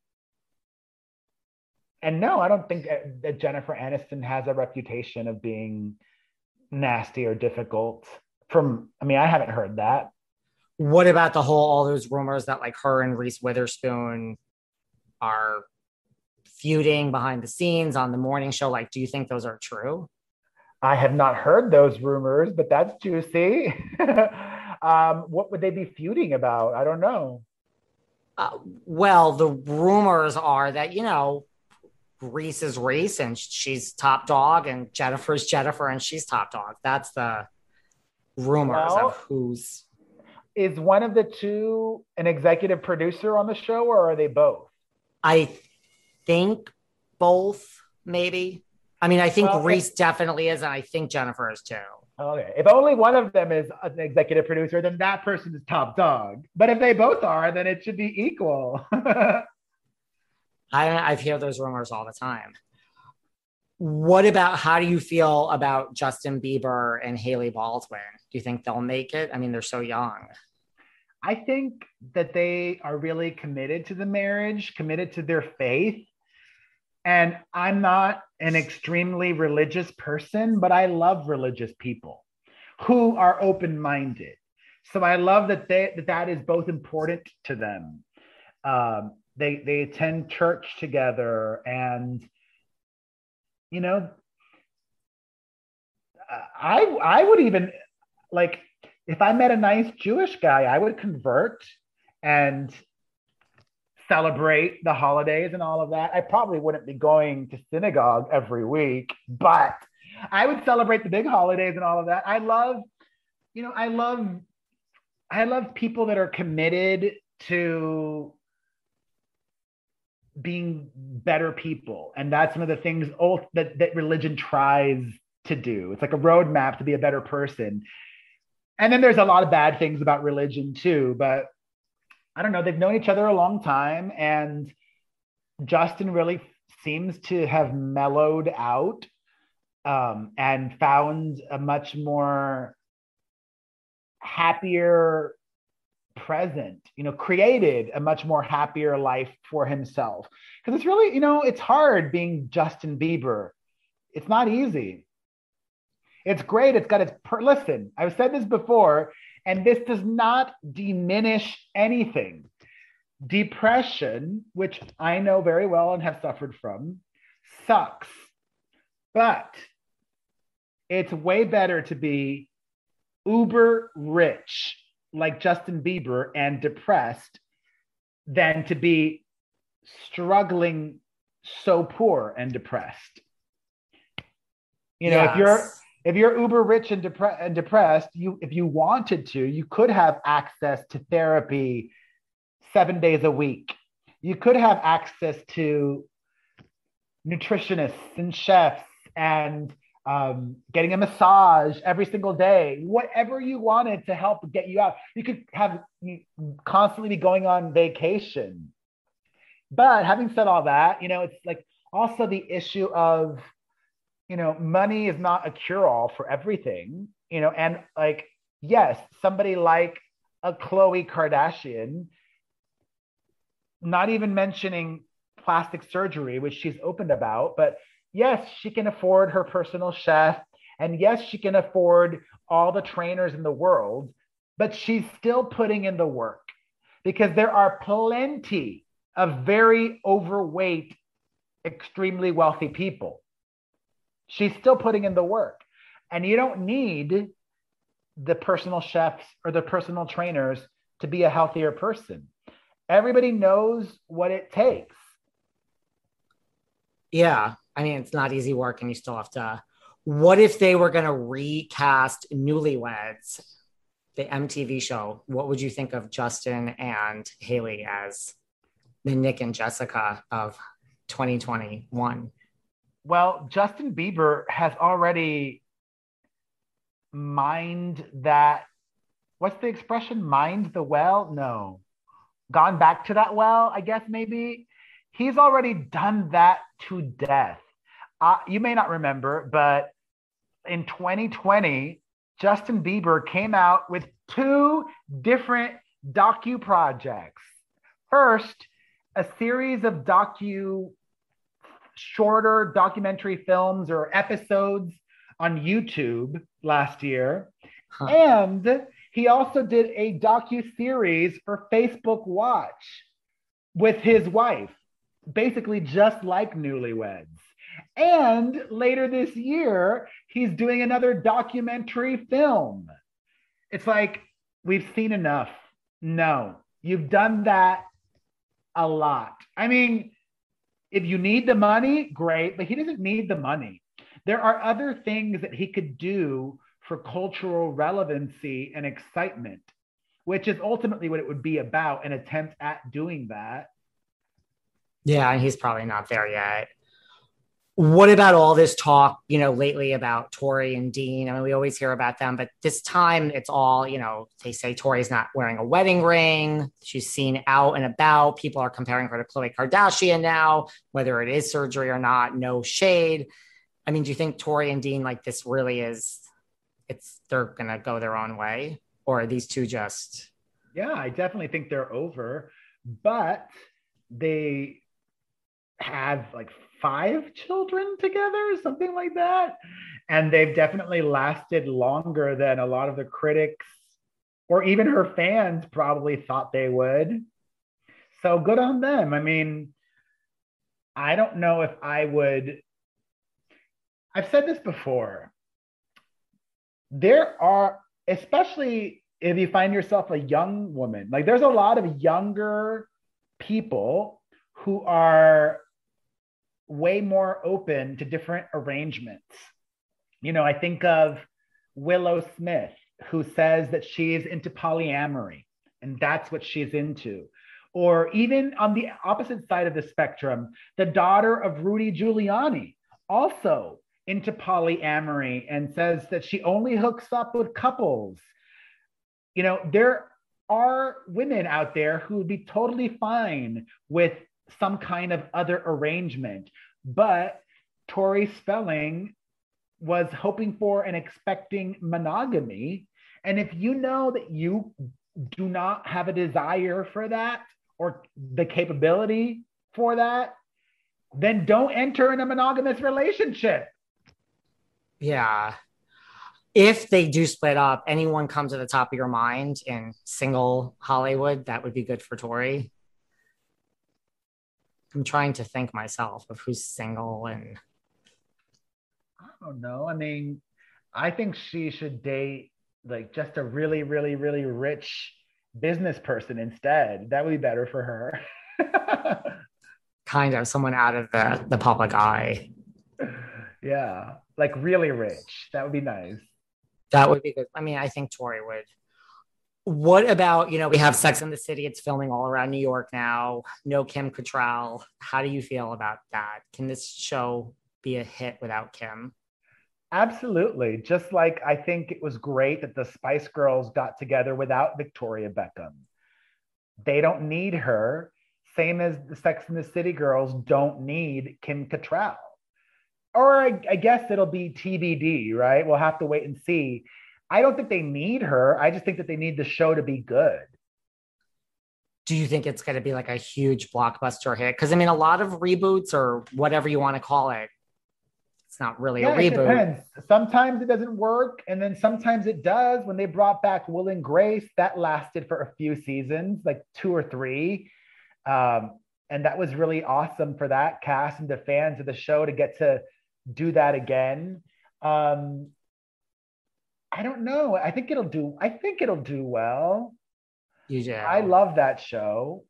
And no, I don't think that Jennifer Aniston has a reputation of being nasty or difficult. I haven't heard that. What about all those rumors that like her and Reese Witherspoon are feuding behind the scenes on the morning show? Like, do you think those are true? I have not heard those rumors, but that's juicy. What would they be feuding about? I don't know. Well, the rumors are that, you know, Reese is Reese and she's top dog, and Jennifer's Jennifer and she's top dog. That's the rumors of who's. Is one of the two an executive producer on the show, or are they both? I think both, maybe. I mean, I think Reese definitely is, and I think Jennifer is too. Okay. If only one of them is an executive producer, then that person is top dog. But if they both are, then it should be equal. I hear those rumors all the time. What about, how do you feel about Justin Bieber and Hailey Baldwin? Do you think they'll make it? I mean, they're so young. I think that they are really committed to the marriage, committed to their faith. And I'm not an extremely religious person, but I love religious people who are open-minded. So I love that that is both important to them. They attend church together, and you know, I would even, like, if I met a nice Jewish guy, I would convert and celebrate the holidays and all of that. I probably wouldn't be going to synagogue every week, but I would celebrate the big holidays and all of that. I love people that are committed to being better people. And that's one of the things that religion tries to do. It's like a roadmap to be a better person. And then there's a lot of bad things about religion too, but I don't know, they've known each other a long time, and Justin really seems to have mellowed out and found a much more happier present, created a much more happier life for himself. Because it's really, it's hard being Justin Bieber. It's not easy. It's great. It's got listen, I've said this before, and this does not diminish anything. Depression, which I know very well and have suffered from, sucks. But it's way better to be uber rich like Justin Bieber and depressed than to be struggling so poor and depressed. You know, if you're uber rich and depressed, if you wanted to, you could have access to therapy 7 days a week. You could have access to nutritionists and chefs and getting a massage every single day, whatever you wanted to help get you out. You could have constantly be going on vacation. But having said all that, you know, it's like also the issue of, you know, money is not a cure-all for everything, you know, and like, yes, somebody like a Khloe Kardashian, not even mentioning plastic surgery, which she's opened about, but yes, she can afford her personal chef. And yes, she can afford all the trainers in the world, but she's still putting in the work because there are plenty of very overweight, extremely wealthy people. She's still putting in the work. And you don't need the personal chefs or the personal trainers to be a healthier person. Everybody knows what it takes. Yeah. I mean, it's not easy work and you still have to. What if they were going to recast Newlyweds, the MTV show? What would you think of Justin and Hailey as the Nick and Jessica of 2021? Well, Justin Bieber has already mined that. What's the expression? Mined the well? No. Gone back to that well, I guess maybe. He's already done that to death. You may not remember, but in 2020, Justin Bieber came out with 2 different docu-projects. First, a series of shorter documentary films or episodes on YouTube last year. Huh. And he also did a docu-series for Facebook Watch with his wife, basically just like Newlyweds. And later this year, he's doing another documentary film. It's like, we've seen enough. No, you've done that a lot. I mean, if you need the money, great, but he doesn't need the money. There are other things that he could do for cultural relevancy and excitement, which is ultimately what it would be about, an attempt at doing that. Yeah, and he's probably not there yet. What about all this talk, you know, lately about Tori and Dean? I mean, we always hear about them, but this time it's all, you know, they say Tori's not wearing a wedding ring. She's seen out and about. People are comparing her to Khloe Kardashian now, whether it is surgery or not, no shade. I mean, do you think Tori and Dean, like, this really is, they're going to go their own way? Or are these two just... Yeah, I definitely think they're over, but they have like 5 children together, something like that. And they've definitely lasted longer than a lot of the critics or even her fans probably thought they would. So good on them. I mean, I don't know if I would. I've said this before. There are, especially if you find yourself a young woman, like there's a lot of younger people who are way more open to different arrangements. You know, I think of Willow Smith, who says that she's into polyamory and that's what she's into. Or even on the opposite side of the spectrum, the daughter of Rudy Giuliani, also into polyamory and says that she only hooks up with couples. You know, there are women out there who would be totally fine with some kind of other arrangement, but Tori Spelling was hoping for and expecting monogamy. And if you know that you do not have a desire for that or the capability for that, then don't enter in a monogamous relationship. Yeah. If they do split up, anyone come to the top of your mind in single Hollywood that would be good for Tori? I'm trying to think myself of who's single and... I don't know. I mean, I think she should date like just a really, really, really rich business person instead. That would be better for her. Kind of someone out of the public eye. Yeah, like really rich. That would be nice. That would be good. I mean, I think Tori would. What about, we have Sex in the City. It's filming all around New York now. No Kim Cattrall. How do you feel about that? Can this show be a hit without Kim? Absolutely. Just like I think it was great that the Spice Girls got together without Victoria Beckham. They don't need her, same as the Sex and the City girls don't need Kim Cattrall. Or I guess it'll be TBD, right? We'll have to wait and see. I don't think they need her. I just think that they need the show to be good. Do you think it's going to be like a huge blockbuster hit? Because I mean, a lot of reboots or whatever you want to call it, it's not really a reboot. It depends. Sometimes it doesn't work, and then sometimes it does. When they brought back Will and Grace, that lasted for a few seasons, like 2 or 3. And that was really awesome for that cast and the fans of the show to get to do that again. I don't know. I think it'll do well. You do. I love that show.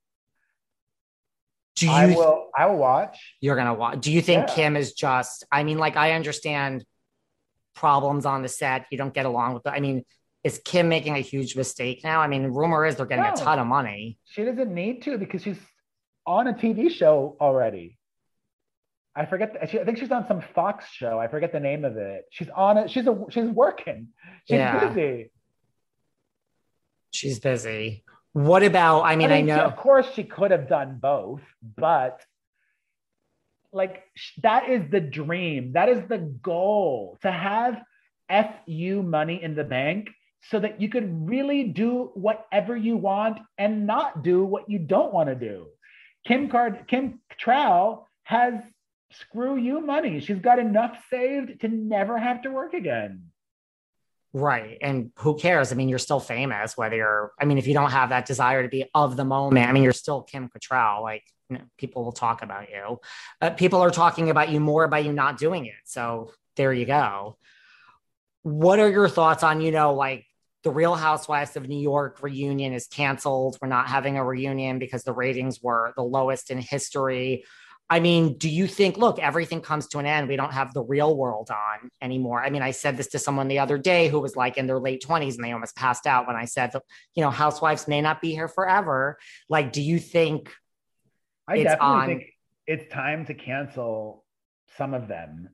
I will watch. You're gonna watch. Do you think Kim is just? I mean, like I understand problems on the set. You don't get along with. I mean, is Kim making a huge mistake now? I mean, rumor is they're getting a ton of money. She doesn't need to because she's on a TV show already. I forget. I think she's on some Fox show. I forget the name of it. She's on it. She's working. She's busy. She's busy. What about, I mean, I know. Of course, she could have done both, but like that is the dream. That is the goal, to have FU money in the bank so that you could really do whatever you want and not do what you don't want to do. Kim Cattrall has screw you money. She's got enough saved to never have to work again. Right. And who cares? I mean, you're still famous, if you don't have that desire to be of the moment, I mean, you're still Kim Cattrall. Like, people will talk about you. People are talking about you more by you not doing it. So there you go. What are your thoughts on, like the Real Housewives of New York reunion is canceled. We're not having a reunion because the ratings were the lowest in history. I mean, do you think, look, everything comes to an end. We don't have the Real World on anymore. I mean, I said this to someone the other day who was like in their late 20s and they almost passed out when I said, housewives may not be here forever. Like, do you think I definitely think it's time to cancel some of them.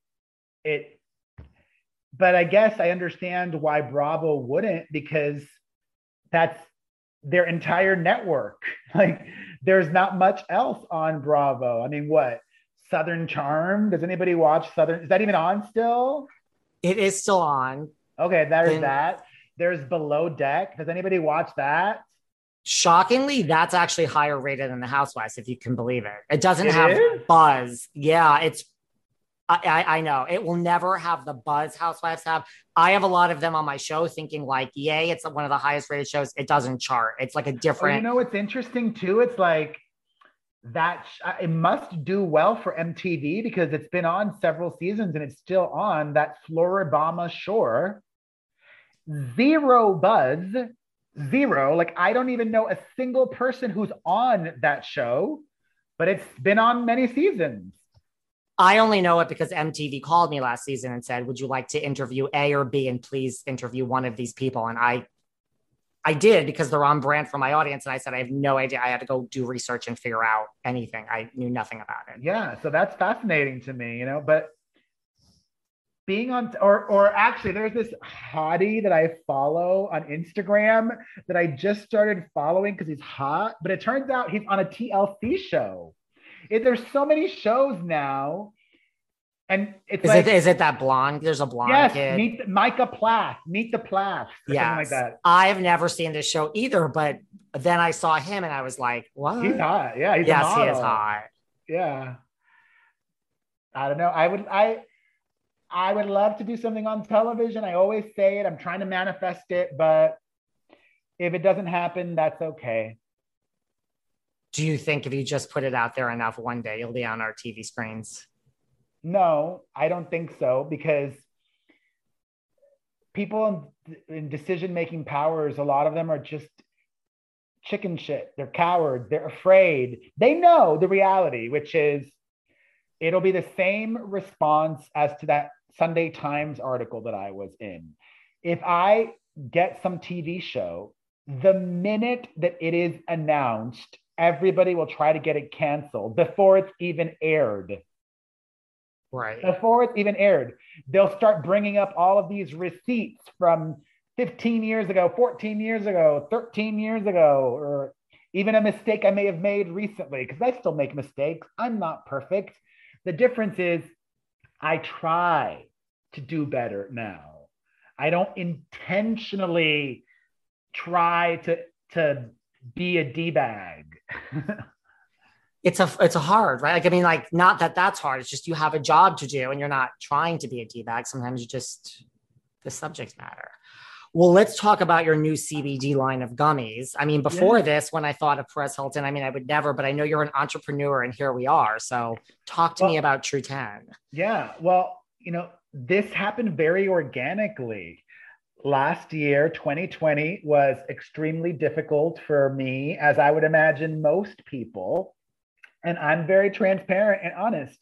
But I guess I understand why Bravo wouldn't, because that's their entire network. Like, there's not much else on Bravo. I mean, what? Southern Charm? Does anybody watch Southern? Is that even on still? It is still on. Okay, there's that. There's Below Deck. Does anybody watch that? Shockingly, that's actually higher rated than The Housewives, if you can believe it. It doesn't have buzz. Yeah, it's I know it will never have the buzz Housewives have. I have a lot of them on my show thinking like, yay, it's one of the highest rated shows. It doesn't chart. It's like a different. What's interesting too? It's like that it must do well for MTV because it's been on several seasons and it's still on. That Floribama Shore, zero buzz, zero. Like, I don't even know a single person who's on that show, but it's been on many seasons. I only know it because MTV called me last season and said, would you like to interview A or B? And please interview one of these people. And I did, because they're on brand for my audience. And I said, I have no idea. I had to go do research and figure out anything. I knew nothing about it. Yeah. So that's fascinating to me, but being on, or actually there's this hottie that I follow on Instagram that I just started following because he's hot, but it turns out he's on a TLC show. There's so many shows now, and is it that blonde? There's a blonde kid. Meet Micah Plath. Meet the Plath. Yeah, something like that. I've never seen this show either, but then I saw him and I was like, "What? He's hot. Yeah, he's he is hot. Yeah. I don't know. I would love to do something on television. I always say it. I'm trying to manifest it, but if it doesn't happen, that's okay. Do you think if you just put it out there enough, one day you'll be on our TV screens? No, I don't think so, because people in decision-making powers, a lot of them are just chicken shit. They're cowards. They're afraid. They know the reality, which is it'll be the same response as to that Sunday Times article that I was in. If I get some TV show, the minute that it is announced, everybody will try to get it canceled before it's even aired. Right. Before it's even aired, they'll start bringing up all of these receipts from 15 years ago, 14 years ago, 13 years ago, or even a mistake I may have made recently, because I still make mistakes. I'm not perfect. The difference is I try to do better now. I don't intentionally try to be a D-bag. It's a hard, right? Like, I mean, like, not that that's hard. It's just you have a job to do and you're not trying to be a D-bag. Sometimes you just, the subject matter. Well, let's talk about your new CBD line of gummies. I mean, before this, when I thought of Perez Hilton, I mean, I would never, but I know you're an entrepreneur and here we are. So talk to me about True 10. Yeah. Well, this happened very organically. Last year, 2020, was extremely difficult for me, as I would imagine most people. And I'm very transparent and honest.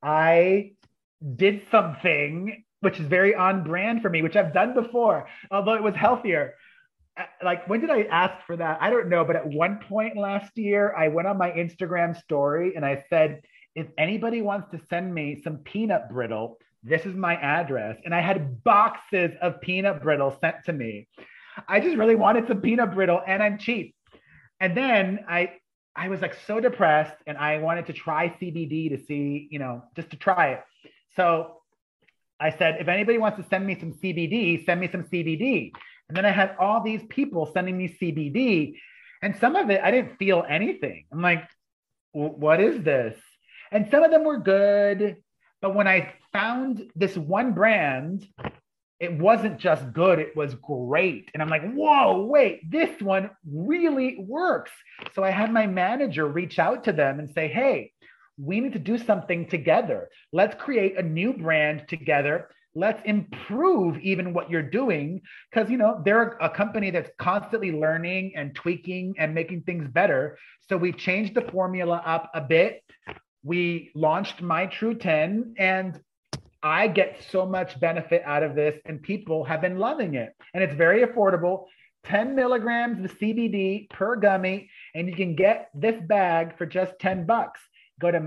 I did something which is very on brand for me, which I've done before, although it was healthier. Like, when did I ask for that? I don't know. But at one point last year, I went on my Instagram story and I said, if anybody wants to send me some peanut brittle, this is my address. And I had boxes of peanut brittle sent to me. I just really wanted some peanut brittle, and I'm cheap. And then I was like so depressed, and I wanted to try CBD to see, just to try it. So I said, if anybody wants to send me some CBD, send me some CBD. And then I had all these people sending me CBD, and some of it, I didn't feel anything. I'm like, what is this? And some of them were good. But when I found this one brand, it wasn't just good, it was great. And I'm like, whoa, wait, this one really works. So I had my manager reach out to them and say, hey, we need to do something together. Let's create a new brand together. Let's improve even what you're doing. Because, they're a company that's constantly learning and tweaking and making things better. So we changed the formula up a bit. We launched My True 10, and I get so much benefit out of this, and people have been loving it. And it's very affordable, 10 milligrams of CBD per gummy, and you can get this bag for just $10. Go to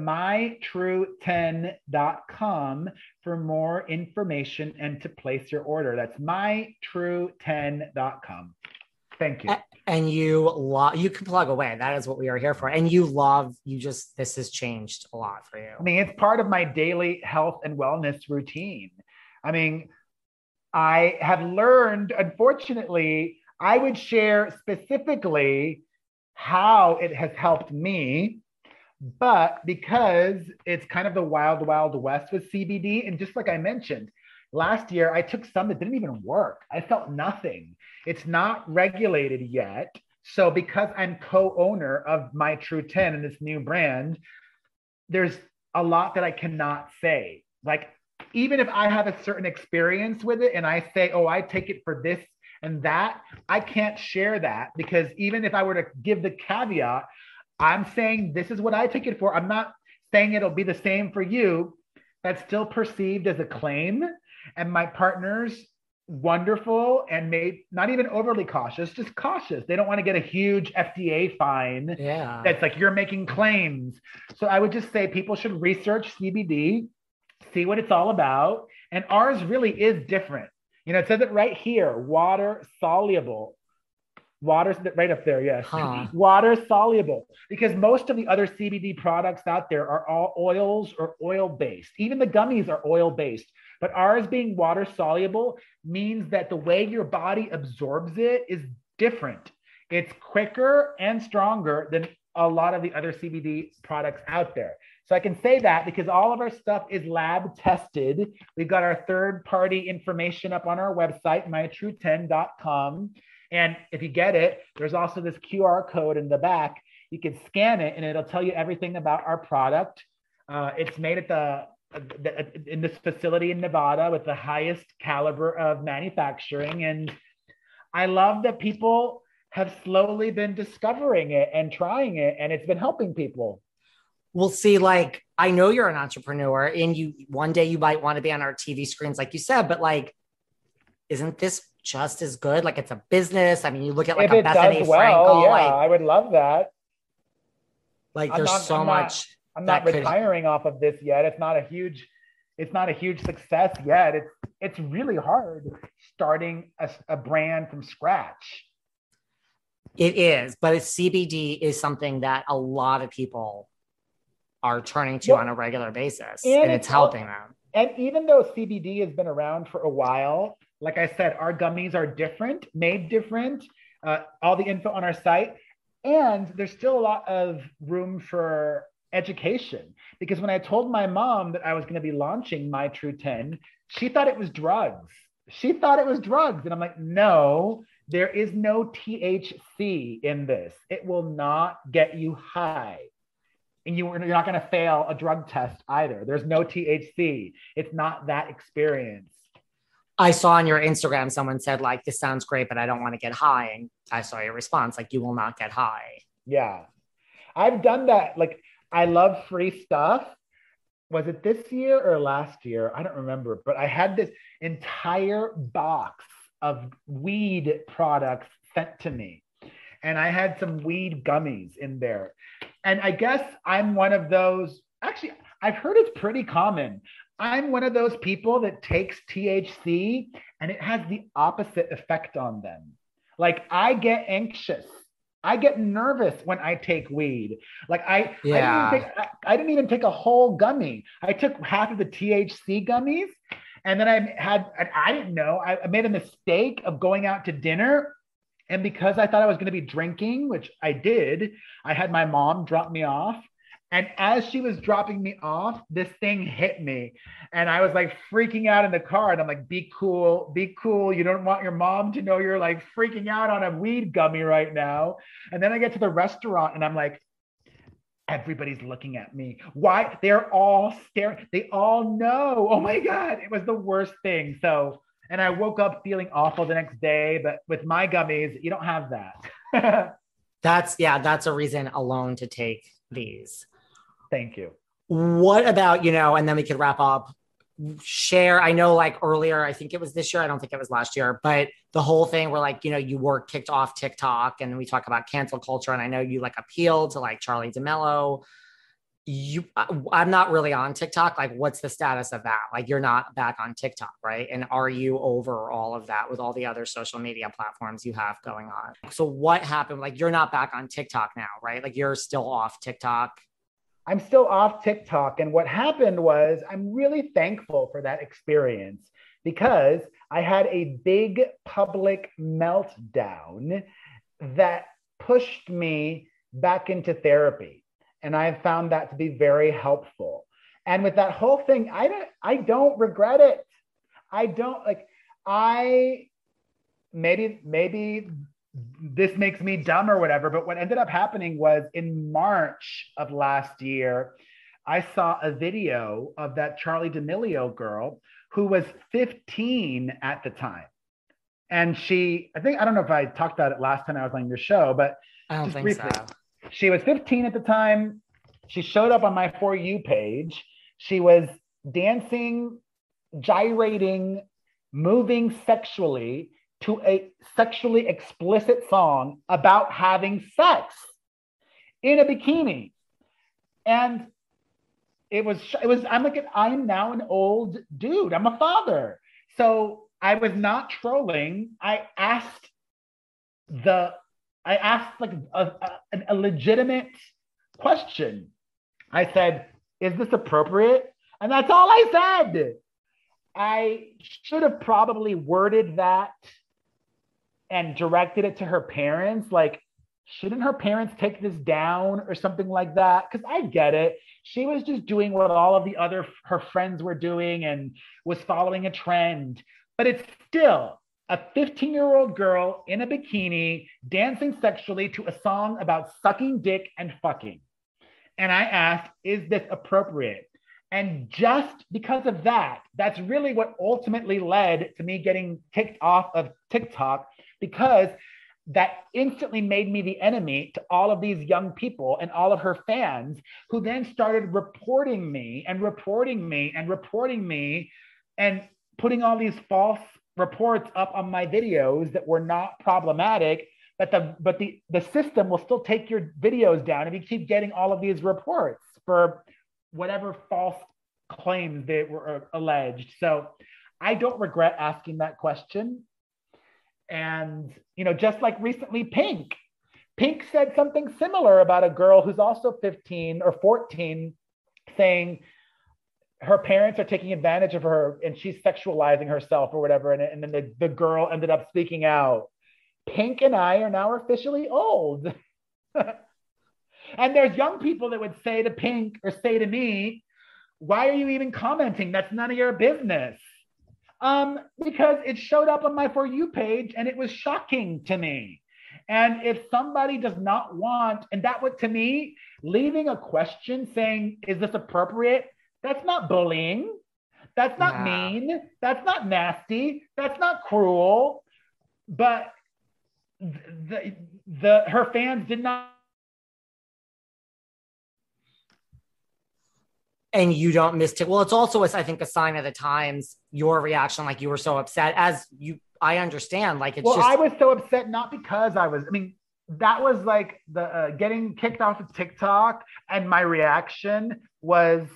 mytrue10.com for more information and to place your order. That's mytrue10.com. Thank you. And you can plug away. That is what we are here for. And this has changed a lot for you. I mean, it's part of my daily health and wellness routine. I mean, I have learned, unfortunately, I would share specifically how it has helped me, but because it's kind of the wild, wild west with CBD. And just like I mentioned, last year, I took some that didn't even work. I felt nothing. It's not regulated yet. So because I'm co-owner of My True 10 and this new brand, there's a lot that I cannot say. Like, even if I have a certain experience with it and I say, oh, I take it for this and that, I can't share that, because even if I were to give the caveat, I'm saying this is what I take it for. I'm not saying it'll be the same for you. That's still perceived as a claim. And my partners, wonderful, and not even overly cautious, just cautious. They don't want to get a huge FDA fine. Yeah. That's like, you're making claims. So I would just say people should research CBD, see what it's all about. And ours really is different. It says it right here, water soluble. Water's right up there, yes. Water soluble, because most of the other CBD products out there are all oils or oil-based. Even the gummies are oil-based. But ours being water soluble means that the way your body absorbs it is different. It's quicker and stronger than a lot of the other CBD products out there. So I can say that because all of our stuff is lab tested. We've got our third-party information up on our website, mytrue10.com. And if you get it, there's also this QR code in the back. You can scan it and it'll tell you everything about our product. It's made at the in this facility in Nevada with the highest caliber of manufacturing. And I love that people have slowly been discovering it and trying it, and it's been helping people. We'll see, like, I know you're an entrepreneur and you one day you might want to be on our TV screens, like you said, but like, isn't this just as good? Like, it's a business. I mean, you look at like if a Bethany well, Frankel. yeah, like, I would love that. Like, there's so much. I'm not retiring off of this yet. It's not a huge success yet. It's really hard starting a brand from scratch. It is, but CBD is something that a lot of people are turning to on a regular basis, and it's helping them. And even though CBD has been around for a while, like I said, our gummies are different, made different. All the info on our site, and there's still a lot of room for education, because when I told my mom that I was going to be launching My True 10, she thought it was drugs. And I'm like, no, there is no THC in this. It will not get you high. And you're not going to fail a drug test either. There's no THC. It's not that experience. I saw on your Instagram, someone said, like, this sounds great, but I don't want to get high. And I saw your response, like, you will not get high. Yeah. I've done that. Like, I love free stuff. Was it this year or last year? I don't remember, but I had this entire box of weed products sent to me. And I had some weed gummies in there. And I guess I'm one of those, actually, I've heard it's pretty common. I'm one of those people that takes THC and it has the opposite effect on them. Like, I get anxious. I get nervous when I take weed. Like, I didn't even take a whole gummy. I took half of the THC gummies, and then I didn't know, I made a mistake of going out to dinner. And because I thought I was going to be drinking, which I did, I had my mom drop me off. And as she was dropping me off, this thing hit me. And I was like freaking out in the car. And I'm like, be cool. You don't want your mom to know you're like freaking out on a weed gummy right now. And then I get to the restaurant and I'm like, everybody's looking at me. Why? They're all staring. They all know. Oh my God, it was the worst thing. So, and I woke up feeling awful the next day. But with my gummies, you don't have that. That's a reason alone to take these. Thank you. What about, and then we could wrap up, share, I know, like, earlier, I think it was this year, I don't think it was last year, but the whole thing where, like, you were kicked off TikTok, and we talk about cancel culture, and I know you like appealed to like Charli D'Amelio. I'm not really on TikTok. Like, what's the status of that? Like, you're not back on TikTok, right? And are you over all of that with all the other social media platforms you have going on? So what happened? Like, you're not back on TikTok now, right? Like, you're still off TikTok. I'm still off TikTok. And what happened was, I'm really thankful for that experience, because I had a big public meltdown that pushed me back into therapy. And I have found that to be very helpful. And with that whole thing, I don't regret it. Maybe this makes me dumb or whatever, but what ended up happening was, in March of last year, I saw a video of that Charli D'Amelio girl who was 15 at the time. And I don't know if I talked about it last time I was on your show, but I don't think so. She was 15 at the time. She showed up on my For You page. She was dancing, gyrating, moving sexually to a sexually explicit song about having sex in a bikini. And I'm now an old dude. I'm a father. So I was not trolling. I asked like a legitimate question. I said, is this appropriate? And that's all I said. I should have probably worded that and directed it to her parents. Like, shouldn't her parents take this down or something like that? Because I get it. She was just doing what all of her friends were doing and was following a trend. But it's still a 15-year-old girl in a bikini dancing sexually to a song about sucking dick and fucking. And I asked, is this appropriate? And just because of that, that's really what ultimately led to me getting kicked off of TikTok, because that instantly made me the enemy to all of these young people and all of her fans, who then started reporting me and reporting me and reporting me and putting all these false reports up on my videos that were not problematic. But the system will still take your videos down if you keep getting all of these reports for whatever false claims they were alleged. So I don't regret asking that question. And, just like recently, Pink said something similar about a girl who's also 15 or 14, saying her parents are taking advantage of her and she's sexualizing herself or whatever. And then the girl ended up speaking out. Pink and I are now officially old. And there's young people that would say to Pink or say to me, why are you even commenting? That's none of your business. Because it showed up on my For You page and it was shocking to me. And if somebody does not want, and that would, to me, leaving a question saying, is this appropriate? That's not bullying. That's not mean. That's not nasty. That's not cruel. But her fans did not. And you don't miss it. Well, it's also, I think, a sign of the times, your reaction, like you were so upset, I understand. Like, it's I was so upset, not because that was like the getting kicked off of TikTok, and my reaction was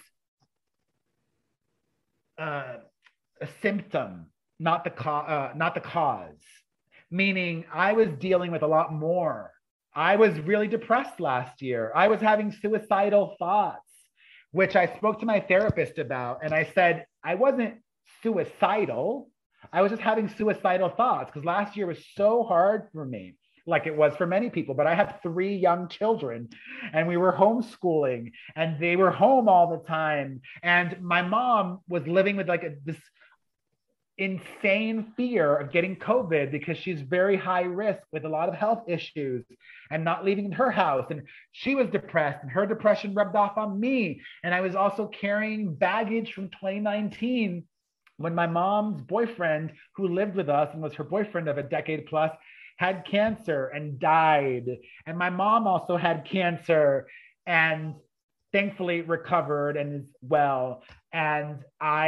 a symptom, not the cause. Meaning, I was dealing with a lot more. I was really depressed last year. I was having suicidal thoughts, which I spoke to my therapist about. And I said, I wasn't suicidal. I was just having suicidal thoughts, because last year was so hard for me, like it was for many people. But I have 3 young children and we were homeschooling and they were home all the time. And my mom was living with this insane fear of getting COVID, because she's very high risk with a lot of health issues and not leaving her house. And she was depressed, and her depression rubbed off on me. And I was also carrying baggage from 2019, when my mom's boyfriend, who lived with us and was her boyfriend of a decade plus, had cancer and died. And my mom also had cancer and thankfully recovered and is well. And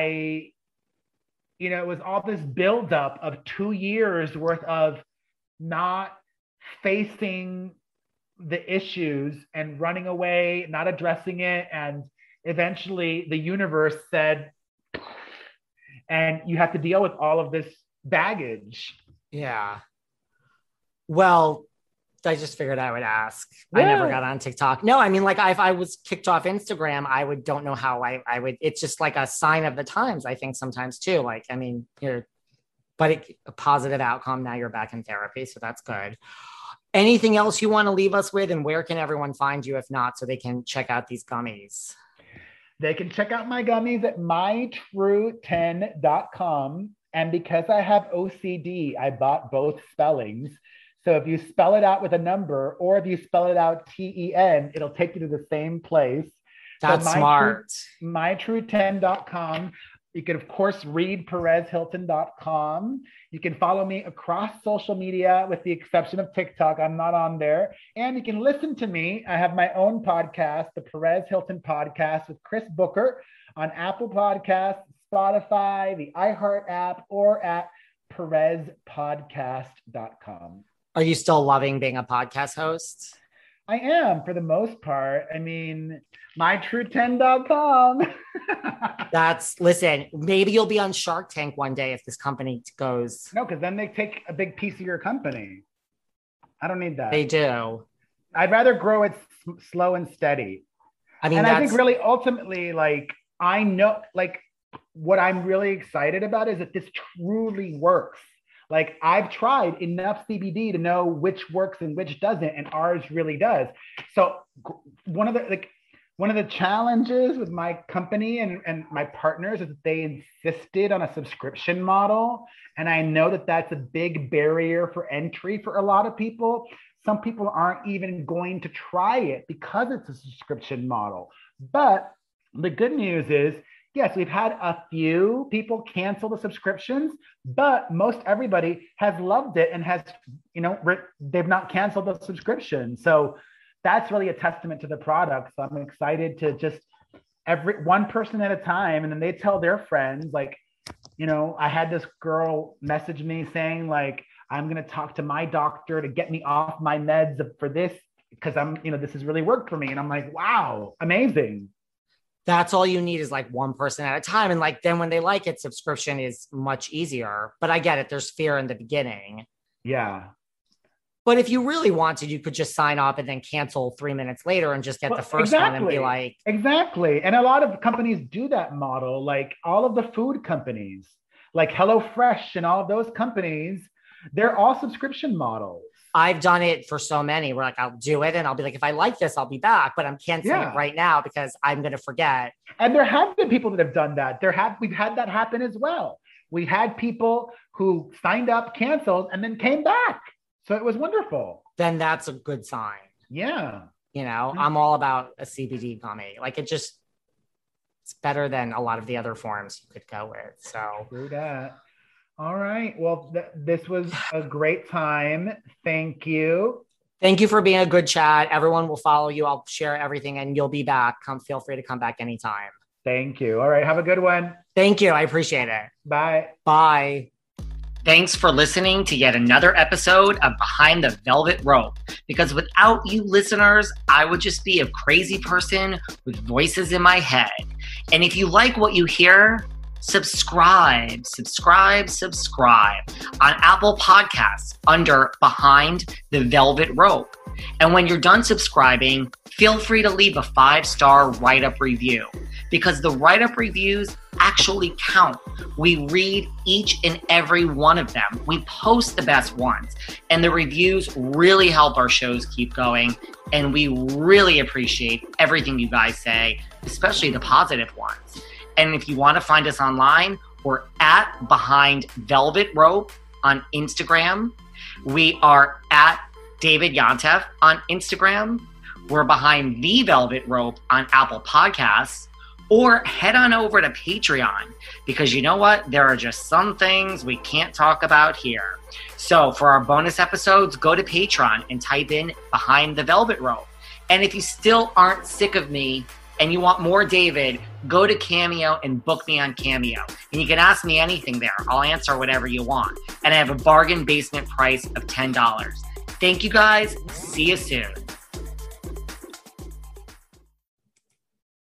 it was all this buildup of 2 years worth of not facing the issues and running away, not addressing it. And eventually the universe said, and you have to deal with all of this baggage. Yeah. Well, I just figured I would ask. Yeah. I never got on TikTok. No, if I was kicked off Instagram, don't know how I would. It's just like a sign of the times, I think, sometimes too. A positive outcome. Now you're back in therapy, so that's good. Anything else you want to leave us with, and where can everyone find you, if not, so they can check out these gummies? They can check out my gummies at mytrue10.com. And because I have OCD, I bought both spellings. So if you spell it out with a number, or if you spell it out TEN, it'll take you to the same place. That's smart. mytrue10.com. You can, of course, read PerezHilton.com. You can follow me across social media, with the exception of TikTok. I'm not on there. And you can listen to me. I have my own podcast, the Perez Hilton Podcast with Chris Booker, on Apple Podcasts, Spotify, the iHeart app, or at PerezPodcast.com. Are you still loving being a podcast host? I am, for the most part. mytrue10.com. Listen, maybe you'll be on Shark Tank one day if this company goes. No, because then they take a big piece of your company. I don't need that. They do. I'd rather grow it slow and steady. I think really ultimately, I know, what I'm really excited about is that this truly works. I've tried enough CBD to know which works and which doesn't, and ours really does. So one of the challenges with my company and my partners is that they insisted on a subscription model. And I know that that's a big barrier for entry for a lot of people. Some people aren't even going to try it because it's a subscription model. But The good news is, yes, we've had a few people cancel the subscriptions, but most everybody has loved it and has, they've not canceled the subscription. So that's really a testament to the product. So I'm excited to just every one person at a time. And then they tell their friends, like, I had this girl message me saying, like, I'm going to talk to my doctor to get me off my meds for this because this has really worked for me. And I'm like, wow, amazing. That's all you need is like one person at a time. And like, then when they like it, subscription is much easier. But I get it. There's fear in the beginning. Yeah. But if you really wanted, you could just sign up and then cancel 3 minutes later and just get the first one and be like. Exactly. And a lot of companies do that model, like all of the food companies, like HelloFresh and all of those companies, they're all subscription models. I've done it for so many where like I'll do it and I'll be like, if I like this, I'll be back, but I'm canceling it right now because I'm going to forget. And there have been people that have done that. We've had that happen as well. We had people who signed up, canceled, and then came back. So it was wonderful. Then that's a good sign. Yeah. I'm all about a CBD gummy. Like it's better than a lot of the other forms you could go with. So true that. All right. Well, this was a great time. Thank you. Thank you for being a good chat. Everyone will follow you. I'll share everything and you'll be back. Feel free to come back anytime. Thank you. All right. Have a good one. Thank you. I appreciate it. Bye. Bye. Thanks for listening to yet another episode of Behind the Velvet Rope. Because without you listeners, I would just be a crazy person with voices in my head. And if you like what you hear, subscribe on Apple Podcasts under Behind the Velvet Rope. And when you're done subscribing, feel free to leave a 5-star write-up review because the write-up reviews actually count. We read each and every one of them. We post the best ones, and the reviews really help our shows keep going. And we really appreciate everything you guys say, especially the positive ones. And if you want to find us online, we're at Behind Velvet Rope on Instagram. We are at David Yontef on Instagram. We're Behind the Velvet Rope on Apple Podcasts. Or head on over to Patreon because you know what? There are just some things we can't talk about here. So for our bonus episodes, go to Patreon and type in Behind the Velvet Rope. And if you still aren't sick of me, and you want more David, go to Cameo and book me on Cameo. And you can ask me anything there. I'll answer whatever you want. And I have a bargain basement price of $10. Thank you guys. See you soon.